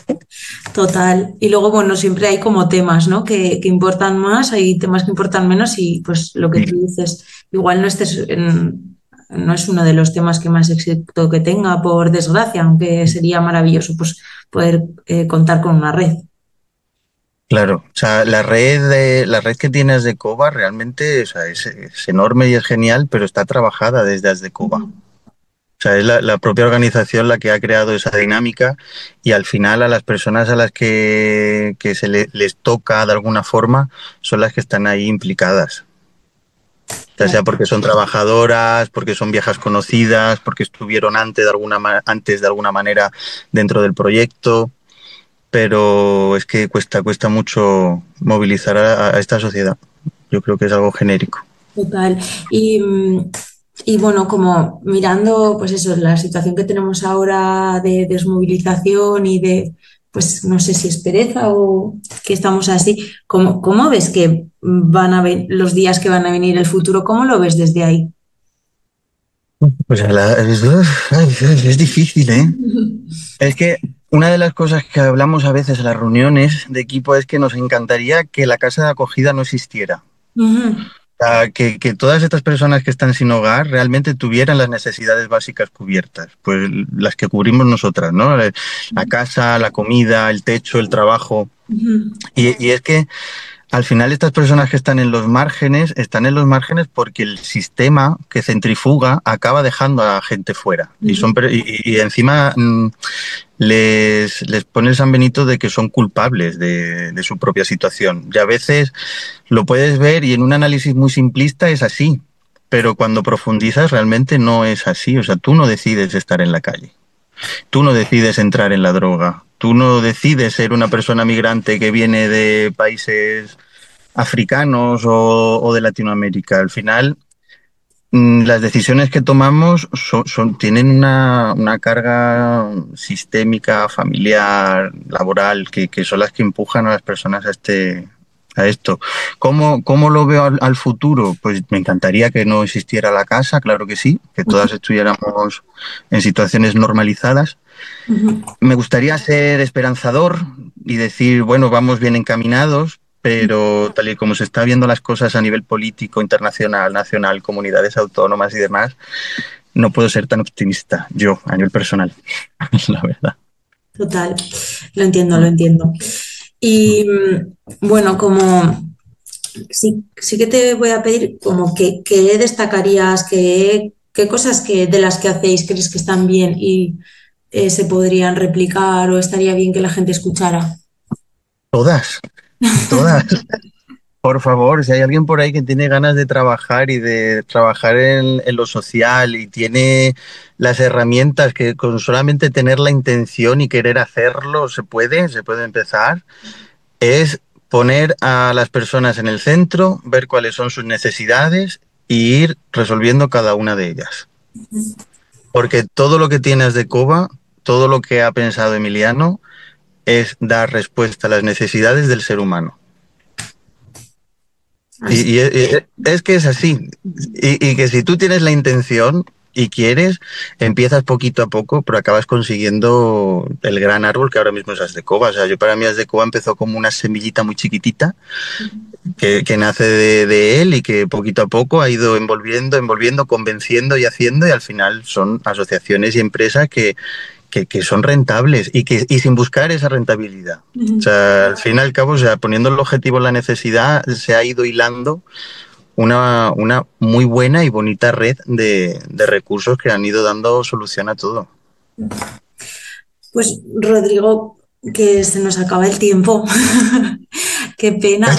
Total. Y luego, bueno, siempre hay como temas, ¿no?, que, que importan más, hay temas que importan menos y pues lo que sí. tú dices, igual no, estés en, no es uno de los temas que más éxito que tenga, por desgracia, aunque sería maravilloso pues poder eh, contar con una red. Claro, o sea, la red de, la red que tiene As de Cova realmente, o sea, es, es enorme y es genial, pero está trabajada desde As de Cova. Uh-huh. O sea, es la, la propia organización la que ha creado esa dinámica y al final a las personas a las que, que se le, les toca de alguna forma son las que están ahí implicadas. Ya sea porque son trabajadoras, porque son viejas conocidas, porque estuvieron antes de alguna, antes de alguna manera dentro del proyecto, pero es que cuesta, cuesta mucho movilizar a, a esta sociedad. Yo creo que es algo genérico. Total. Y... y bueno, como mirando, pues eso, la situación que tenemos ahora de desmovilización y de, pues no sé si es pereza o que estamos así, ¿cómo, cómo ves que van a ver los días que van a venir, el futuro? ¿Cómo lo ves desde ahí? Pues a la- es, ay, es difícil, ¿eh? Es que una de las cosas que hablamos a veces en las reuniones de equipo es que nos encantaría que la casa de acogida no existiera. Ujú. O sea, que, que todas estas personas que están sin hogar realmente tuvieran las necesidades básicas cubiertas, pues las que cubrimos nosotras, ¿no? La casa, la comida, el techo, el trabajo. Ujú. Y, y es que al final estas personas que están en los márgenes, están en los márgenes porque el sistema que centrifuga acaba dejando a la gente fuera. Y, son, per- y, y encima mm, les, les pone el San Benito de que son culpables de, de su propia situación. Y a veces lo puedes ver y en un análisis muy simplista es así, pero cuando profundizas realmente no es así. O sea, tú no decides estar en la calle. Tú no decides entrar en la droga. Tú no decides ser una persona migrante que viene de países africanos o, o de Latinoamérica. Al final, mm, las decisiones que tomamos son, son- tienen una, una carga sistémica, familiar, laboral, que, que son las que empujan a las personas a este a esto. ¿Cómo, cómo lo veo al, al futuro? Pues me encantaría que no existiera la casa, claro que sí, que todas estuviéramos en situaciones normalizadas. Ujú. Me gustaría ser esperanzador y decir, bueno, vamos bien encaminados, pero tal y como se está viendo las cosas a nivel político, internacional, nacional, comunidades autónomas y demás, no puedo ser tan optimista yo, a nivel personal, la verdad. Total, lo entiendo, lo entiendo. Y mm, bueno, como sí, sí que te voy a pedir como que, que destacarías, que, qué cosas que de las que hacéis crees que están bien y eh, se podrían replicar o estaría bien que la gente escuchara. Todas, todas. Por favor, si hay alguien por ahí que tiene ganas de trabajar y de trabajar en, en lo social y tiene las herramientas que con solamente tener la intención y querer hacerlo se puede, se puede empezar, es poner a las personas en el centro, ver cuáles son sus necesidades y ir resolviendo cada una de ellas. Porque todo lo que tiene Asdecoba, todo lo que ha pensado Emiliano, es dar respuesta a las necesidades del ser humano. Y, y es, es que es así. Y, y que si tú tienes la intención y quieres, empiezas poquito a poco, pero acabas consiguiendo el gran árbol que ahora mismo es Asdecoba. O sea, yo para mí Asdecoba empezó como una semillita muy chiquitita que, que nace de, de él y que poquito a poco ha ido envolviendo, envolviendo, convenciendo y haciendo, y al final son asociaciones y empresas que, que, que son rentables y, que, y sin buscar esa rentabilidad. O sea, al fin y al cabo, o sea, poniendo el objetivo en la necesidad, se ha ido hilando una, una muy buena y bonita red de, de recursos que han ido dando solución a todo. Pues Rodrigo, que se nos acaba el tiempo. Qué pena.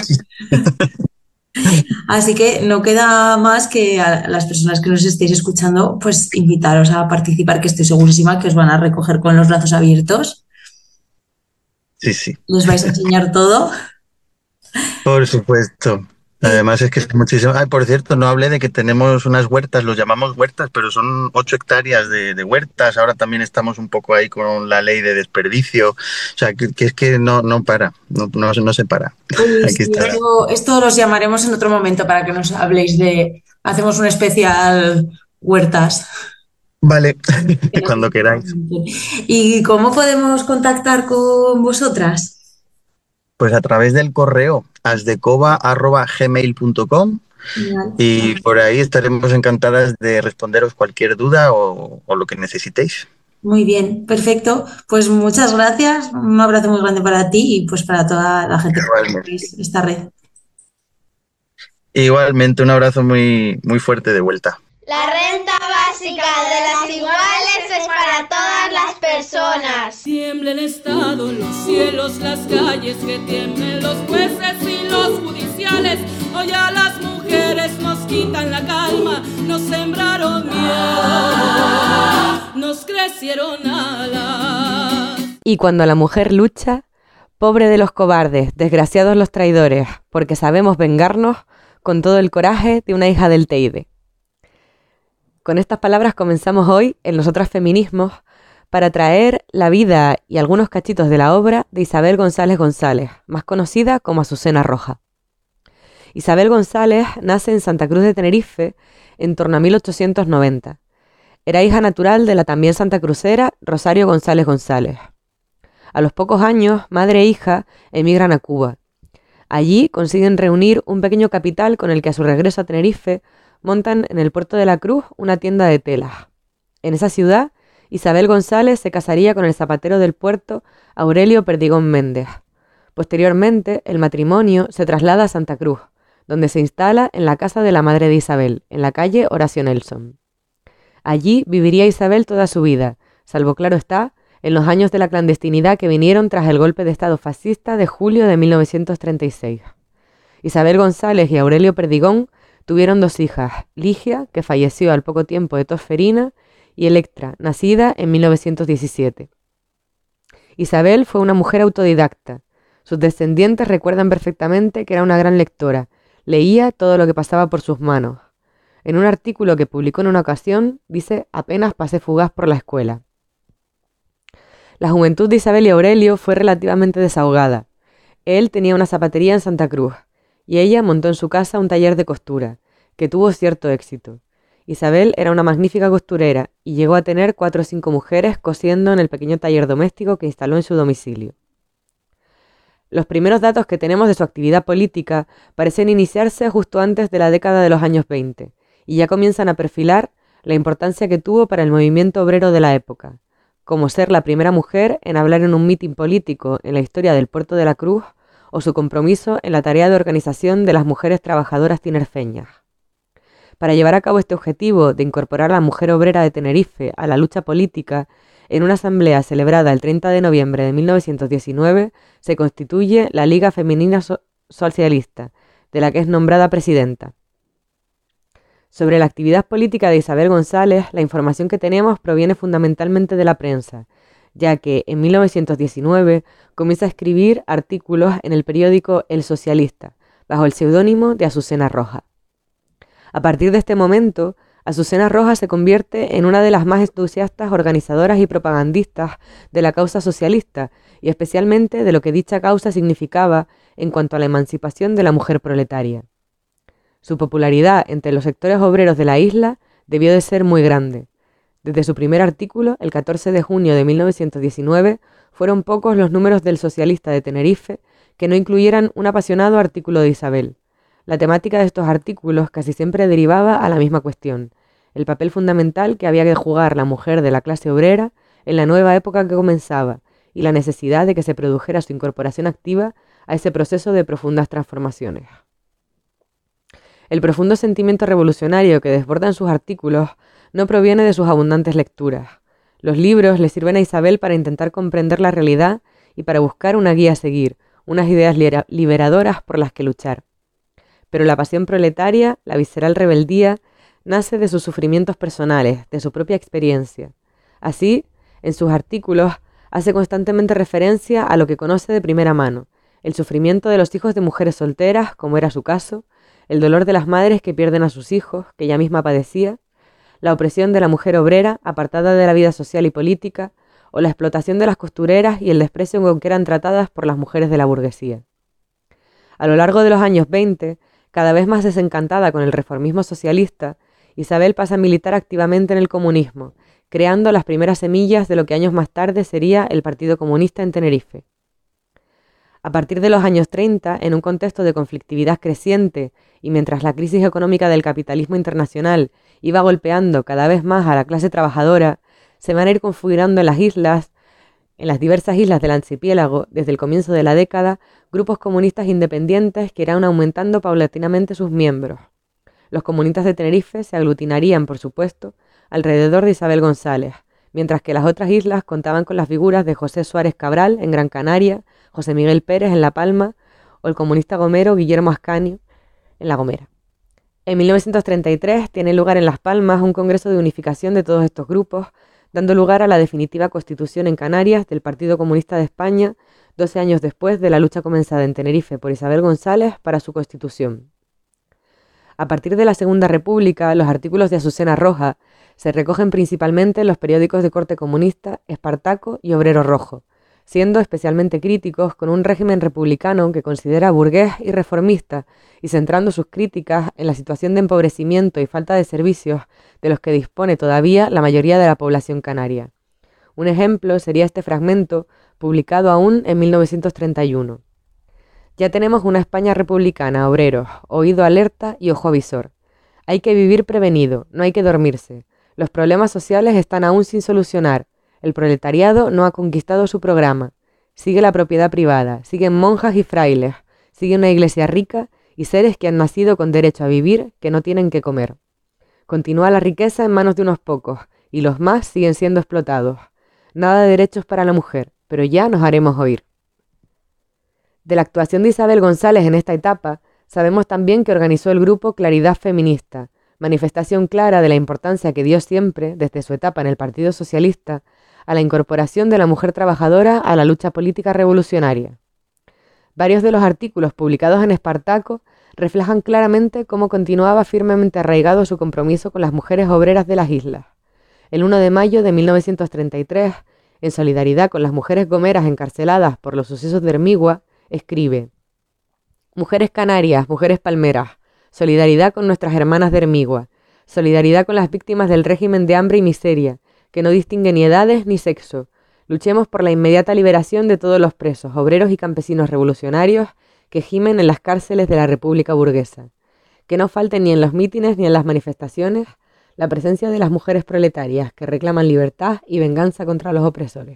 Así que no queda más que a las personas que nos estéis escuchando, pues invitaros a participar, que estoy segurísima que os van a recoger con los brazos abiertos. Sí, sí. Les vais a enseñar todo. Por supuesto. Además es que es muchísimo. Ay, por cierto, no hablé de que tenemos unas huertas, los llamamos huertas, pero son ocho hectáreas de, de huertas. Ahora también estamos un poco ahí con la ley de desperdicio. O sea, que, que es que no, no para, no, no, no se para. Pues Aquí está. esto, esto los llamaremos en otro momento para que nos habléis de... Hacemos un especial huertas. Vale, cuando queráis. ¿Y cómo podemos contactar con vosotras? Pues a través del correo asdecoba arroba gmail punto com y por ahí estaremos encantadas de responderos cualquier duda o, o lo que necesitéis. Muy bien, perfecto. Pues muchas gracias. Un abrazo muy grande para ti y pues para toda la gente Igualmente. que veis esta red. Igualmente, un abrazo muy, muy fuerte de vuelta. La renta básica de las iguales es para todas las personas. Tiembla el Estado, los cielos, las calles, que tiemblen los jueces y los judiciales. Hoy a las mujeres nos quitan la calma, nos sembraron miedo, nos crecieron alas. Y cuando la mujer lucha, pobre de los cobardes, desgraciados los traidores, porque sabemos vengarnos con todo el coraje de una hija del Teide. Con estas palabras comenzamos hoy en Nosotras Feminismos para traer la vida y algunos cachitos de la obra de Isabel González González, más conocida como Azucena Roja. Isabel González nace en Santa Cruz de Tenerife en torno a mil ochocientos noventa. Era hija natural de la también santacrucera Rosario González González. A los pocos años, madre e hija emigran a Cuba. Allí consiguen reunir un pequeño capital con el que a su regreso a Tenerife montan en el puerto de la Cruz una tienda de telas. En esa ciudad, Isabel González se casaría con el zapatero del puerto Aurelio Perdigón Méndez. Posteriormente, el matrimonio se traslada a Santa Cruz, donde se instala en la casa de la madre de Isabel, en la calle Horacio Nelson. Allí viviría Isabel toda su vida, salvo claro está, en los años de la clandestinidad que vinieron tras el golpe de Estado fascista de julio de mil novecientos treinta y seis. Isabel González y Aurelio Perdigón tuvieron dos hijas, Ligia, que falleció al poco tiempo de tosferina, y Electra, nacida en mil novecientos diecisiete. Isabel fue una mujer autodidacta. Sus descendientes recuerdan perfectamente que era una gran lectora, leía todo lo que pasaba por sus manos. En un artículo que publicó en una ocasión, dice: apenas pasé fugaz por la escuela. La juventud de Isabel y Aurelio fue relativamente desahogada. Él tenía una zapatería en Santa Cruz, y ella montó en su casa un taller de costura, que tuvo cierto éxito. Isabel era una magnífica costurera, y llegó a tener cuatro o cinco mujeres cosiendo en el pequeño taller doméstico que instaló en su domicilio. Los primeros datos que tenemos de su actividad política parecen iniciarse justo antes de la década de los años veinte, y ya comienzan a perfilar la importancia que tuvo para el movimiento obrero de la época, como ser la primera mujer en hablar en un mitin político en la historia del Puerto de la Cruz, o su compromiso en la tarea de organización de las mujeres trabajadoras tinerfeñas. Para llevar a cabo este objetivo de incorporar a la mujer obrera de Tenerife a la lucha política, en una asamblea celebrada el treinta de noviembre de mil novecientos diecinueve, se constituye la Liga Femenina So- Socialista, de la que es nombrada presidenta. Sobre la actividad política de Isabel González, la información que tenemos proviene fundamentalmente de la prensa, ya que en mil novecientos diecinueve comienza a escribir artículos en el periódico El Socialista, bajo el seudónimo de Azucena Roja. A partir de este momento, Azucena Roja se convierte en una de las más entusiastas organizadoras y propagandistas de la causa socialista, y especialmente de lo que dicha causa significaba en cuanto a la emancipación de la mujer proletaria. Su popularidad entre los sectores obreros de la isla debió de ser muy grande. Desde su primer artículo, el catorce de junio de mil novecientos diecinueve, fueron pocos los números del Socialista de Tenerife que no incluyeran un apasionado artículo de Isabel. La temática de estos artículos casi siempre derivaba a la misma cuestión: el papel fundamental que había que jugar la mujer de la clase obrera en la nueva época que comenzaba, y la necesidad de que se produjera su incorporación activa a ese proceso de profundas transformaciones. El profundo sentimiento revolucionario que desborda en sus artículos no proviene de sus abundantes lecturas. Los libros le sirven a Isabel para intentar comprender la realidad y para buscar una guía a seguir, unas ideas liberadoras por las que luchar. Pero la pasión proletaria, la visceral rebeldía, nace de sus sufrimientos personales, de su propia experiencia. Así, en sus artículos, hace constantemente referencia a lo que conoce de primera mano: el sufrimiento de los hijos de mujeres solteras, como era su caso, el dolor de las madres que pierden a sus hijos, que ella misma padecía, la opresión de la mujer obrera, apartada de la vida social y política, o la explotación de las costureras y el desprecio con que eran tratadas por las mujeres de la burguesía. A lo largo de los años veinte, cada vez más desencantada con el reformismo socialista, Isabel pasa a militar activamente en el comunismo, creando las primeras semillas de lo que años más tarde sería el Partido Comunista en Tenerife. A partir de los años treinta, en un contexto de conflictividad creciente y mientras la crisis económica del capitalismo internacional iba golpeando cada vez más a la clase trabajadora, se van a ir configurando en las islas, en las diversas islas del archipiélago, desde el comienzo de la década, grupos comunistas independientes que irán aumentando paulatinamente sus miembros. Los comunistas de Tenerife se aglutinarían, por supuesto, alrededor de Isabel González, mientras que las otras islas contaban con las figuras de José Suárez Cabral en Gran Canaria, José Miguel Pérez en La Palma o el comunista gomero Guillermo Ascanio en La Gomera. En mil novecientos treinta y tres tiene lugar en Las Palmas un congreso de unificación de todos estos grupos, dando lugar a la definitiva constitución en Canarias del Partido Comunista de España, doce años después de la lucha comenzada en Tenerife por Isabel González para su constitución. A partir de la Segunda República, los artículos de Azucena Roja se recogen principalmente en los periódicos de corte comunista, Espartaco y Obrero Rojo, siendo especialmente críticos con un régimen republicano que considera burgués y reformista, y centrando sus críticas en la situación de empobrecimiento y falta de servicios de los que dispone todavía la mayoría de la población canaria. Un ejemplo sería este fragmento, publicado aún en mil novecientos treinta y uno. Ya tenemos una España republicana, obreros, oído alerta y ojo avisor. Hay que vivir prevenido, no hay que dormirse. Los problemas sociales están aún sin solucionar. El proletariado no ha conquistado su programa. Sigue la propiedad privada, siguen monjas y frailes, sigue una iglesia rica y seres que han nacido con derecho a vivir que no tienen que comer. Continúa la riqueza en manos de unos pocos y los más siguen siendo explotados. Nada de derechos para la mujer, pero ya nos haremos oír. De la actuación de Isabel González en esta etapa, sabemos también que organizó el grupo Claridad Feminista, manifestación clara de la importancia que dio siempre, desde su etapa en el Partido Socialista, a la incorporación de la mujer trabajadora a la lucha política revolucionaria. Varios de los artículos publicados en Espartaco reflejan claramente cómo continuaba firmemente arraigado su compromiso con las mujeres obreras de las islas. El uno de mayo de mil novecientos treinta y tres, en solidaridad con las mujeres gomeras encarceladas por los sucesos de Hermigua, escribe: Mujeres canarias, mujeres palmeras, solidaridad con nuestras hermanas de Hermigua, solidaridad con las víctimas del régimen de hambre y miseria, que no distingue ni edades ni sexo. Luchemos por la inmediata liberación de todos los presos, obreros y campesinos revolucionarios que gimen en las cárceles de la República Burguesa. Que no falte ni en los mítines ni en las manifestaciones la presencia de las mujeres proletarias que reclaman libertad y venganza contra los opresores.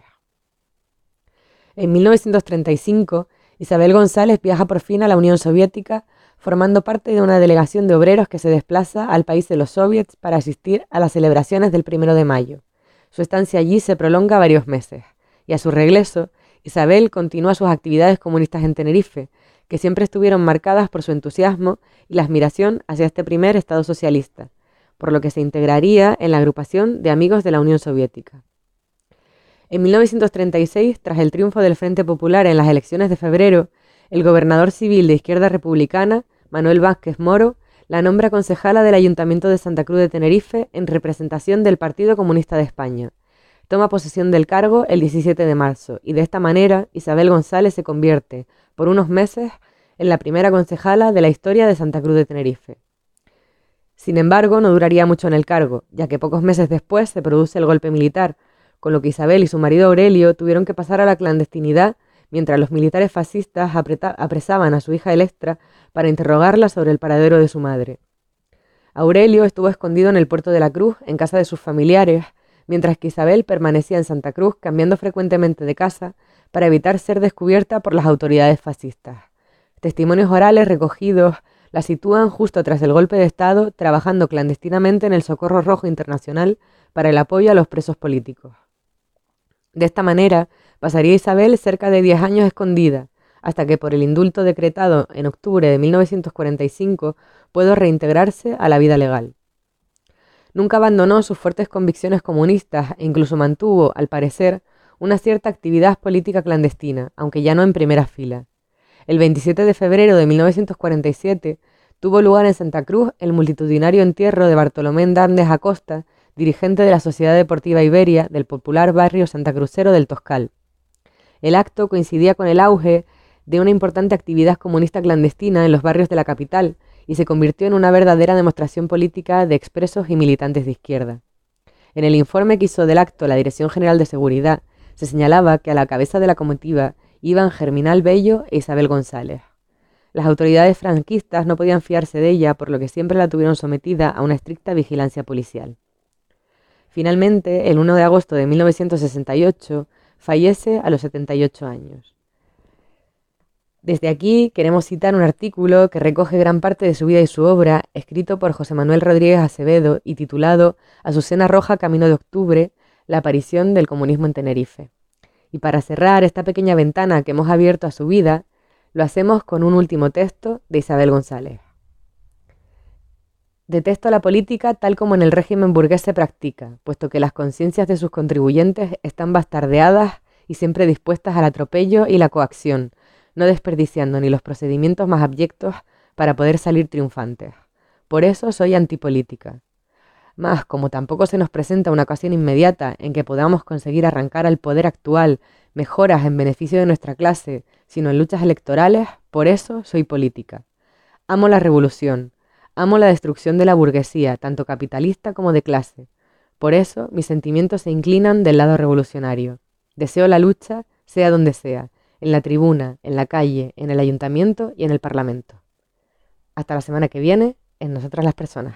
En mil novecientos treinta y cinco, Isabel González viaja por fin a la Unión Soviética, formando parte de una delegación de obreros que se desplaza al país de los soviets para asistir a las celebraciones del primero de mayo. Su estancia allí se prolonga varios meses, y a su regreso, Isabel continúa sus actividades comunistas en Tenerife, que siempre estuvieron marcadas por su entusiasmo y la admiración hacia este primer Estado socialista, por lo que se integraría en la agrupación de Amigos de la Unión Soviética. En mil novecientos treinta y seis, tras el triunfo del Frente Popular en las elecciones de febrero, el gobernador civil de Izquierda Republicana, Manuel Vázquez Moro, la nombra concejala del Ayuntamiento de Santa Cruz de Tenerife en representación del Partido Comunista de España. Toma posesión del cargo el diecisiete de marzo y de esta manera Isabel González se convierte, por unos meses, en la primera concejala de la historia de Santa Cruz de Tenerife. Sin embargo, no duraría mucho en el cargo, ya que pocos meses después se produce el golpe militar, con lo que Isabel y su marido Aurelio tuvieron que pasar a la clandestinidad mientras los militares fascistas apresaban a su hija Electra para interrogarla sobre el paradero de su madre. Aurelio estuvo escondido en el puerto de la Cruz, en casa de sus familiares, mientras que Isabel permanecía en Santa Cruz cambiando frecuentemente de casa para evitar ser descubierta por las autoridades fascistas. Testimonios orales recogidos la sitúan justo tras el golpe de Estado, trabajando clandestinamente en el Socorro Rojo Internacional para el apoyo a los presos políticos. De esta manera, pasaría Isabel cerca de diez años escondida, hasta que por el indulto decretado en octubre de mil novecientos cuarenta y cinco pudo reintegrarse a la vida legal. Nunca abandonó sus fuertes convicciones comunistas e incluso mantuvo, al parecer, una cierta actividad política clandestina, aunque ya no en primera fila. El veintisiete de febrero de mil novecientos cuarenta y siete tuvo lugar en Santa Cruz el multitudinario entierro de Bartolomé Hernández Acosta, dirigente de la Sociedad Deportiva Iberia del popular barrio santacrucero del Toscal. El acto coincidía con el auge de una importante actividad comunista clandestina en los barrios de la capital y se convirtió en una verdadera demostración política de expresos y militantes de izquierda. En el informe que hizo del acto la Dirección General de Seguridad, se señalaba que a la cabeza de la comitiva iban Germinal Bello e Isabel González. Las autoridades franquistas no podían fiarse de ella, por lo que siempre la tuvieron sometida a una estricta vigilancia policial. Finalmente, el uno de agosto de mil novecientos sesenta y ocho, fallece a los setenta y ocho años. Desde aquí queremos citar un artículo que recoge gran parte de su vida y su obra, escrito por José Manuel Rodríguez Acevedo y titulado Azucena Roja, Camino de Octubre, la aparición del comunismo en Tenerife. Y para cerrar esta pequeña ventana que hemos abierto a su vida, lo hacemos con un último texto de Isabel González. Detesto la política tal como en el régimen burgués se practica, puesto que las conciencias de sus contribuyentes están bastardeadas y siempre dispuestas al atropello y la coacción, no desperdiciando ni los procedimientos más abyectos para poder salir triunfantes. Por eso soy antipolítica. Mas, como tampoco se nos presenta una ocasión inmediata en que podamos conseguir arrancar al poder actual mejoras en beneficio de nuestra clase, sino en luchas electorales, por eso soy política. Amo la revolución, amo la destrucción de la burguesía, tanto capitalista como de clase. Por eso mis sentimientos se inclinan del lado revolucionario. Deseo la lucha, sea donde sea, en la tribuna, en la calle, en el ayuntamiento y en el parlamento. Hasta la semana que viene, en Nosotras las Personas.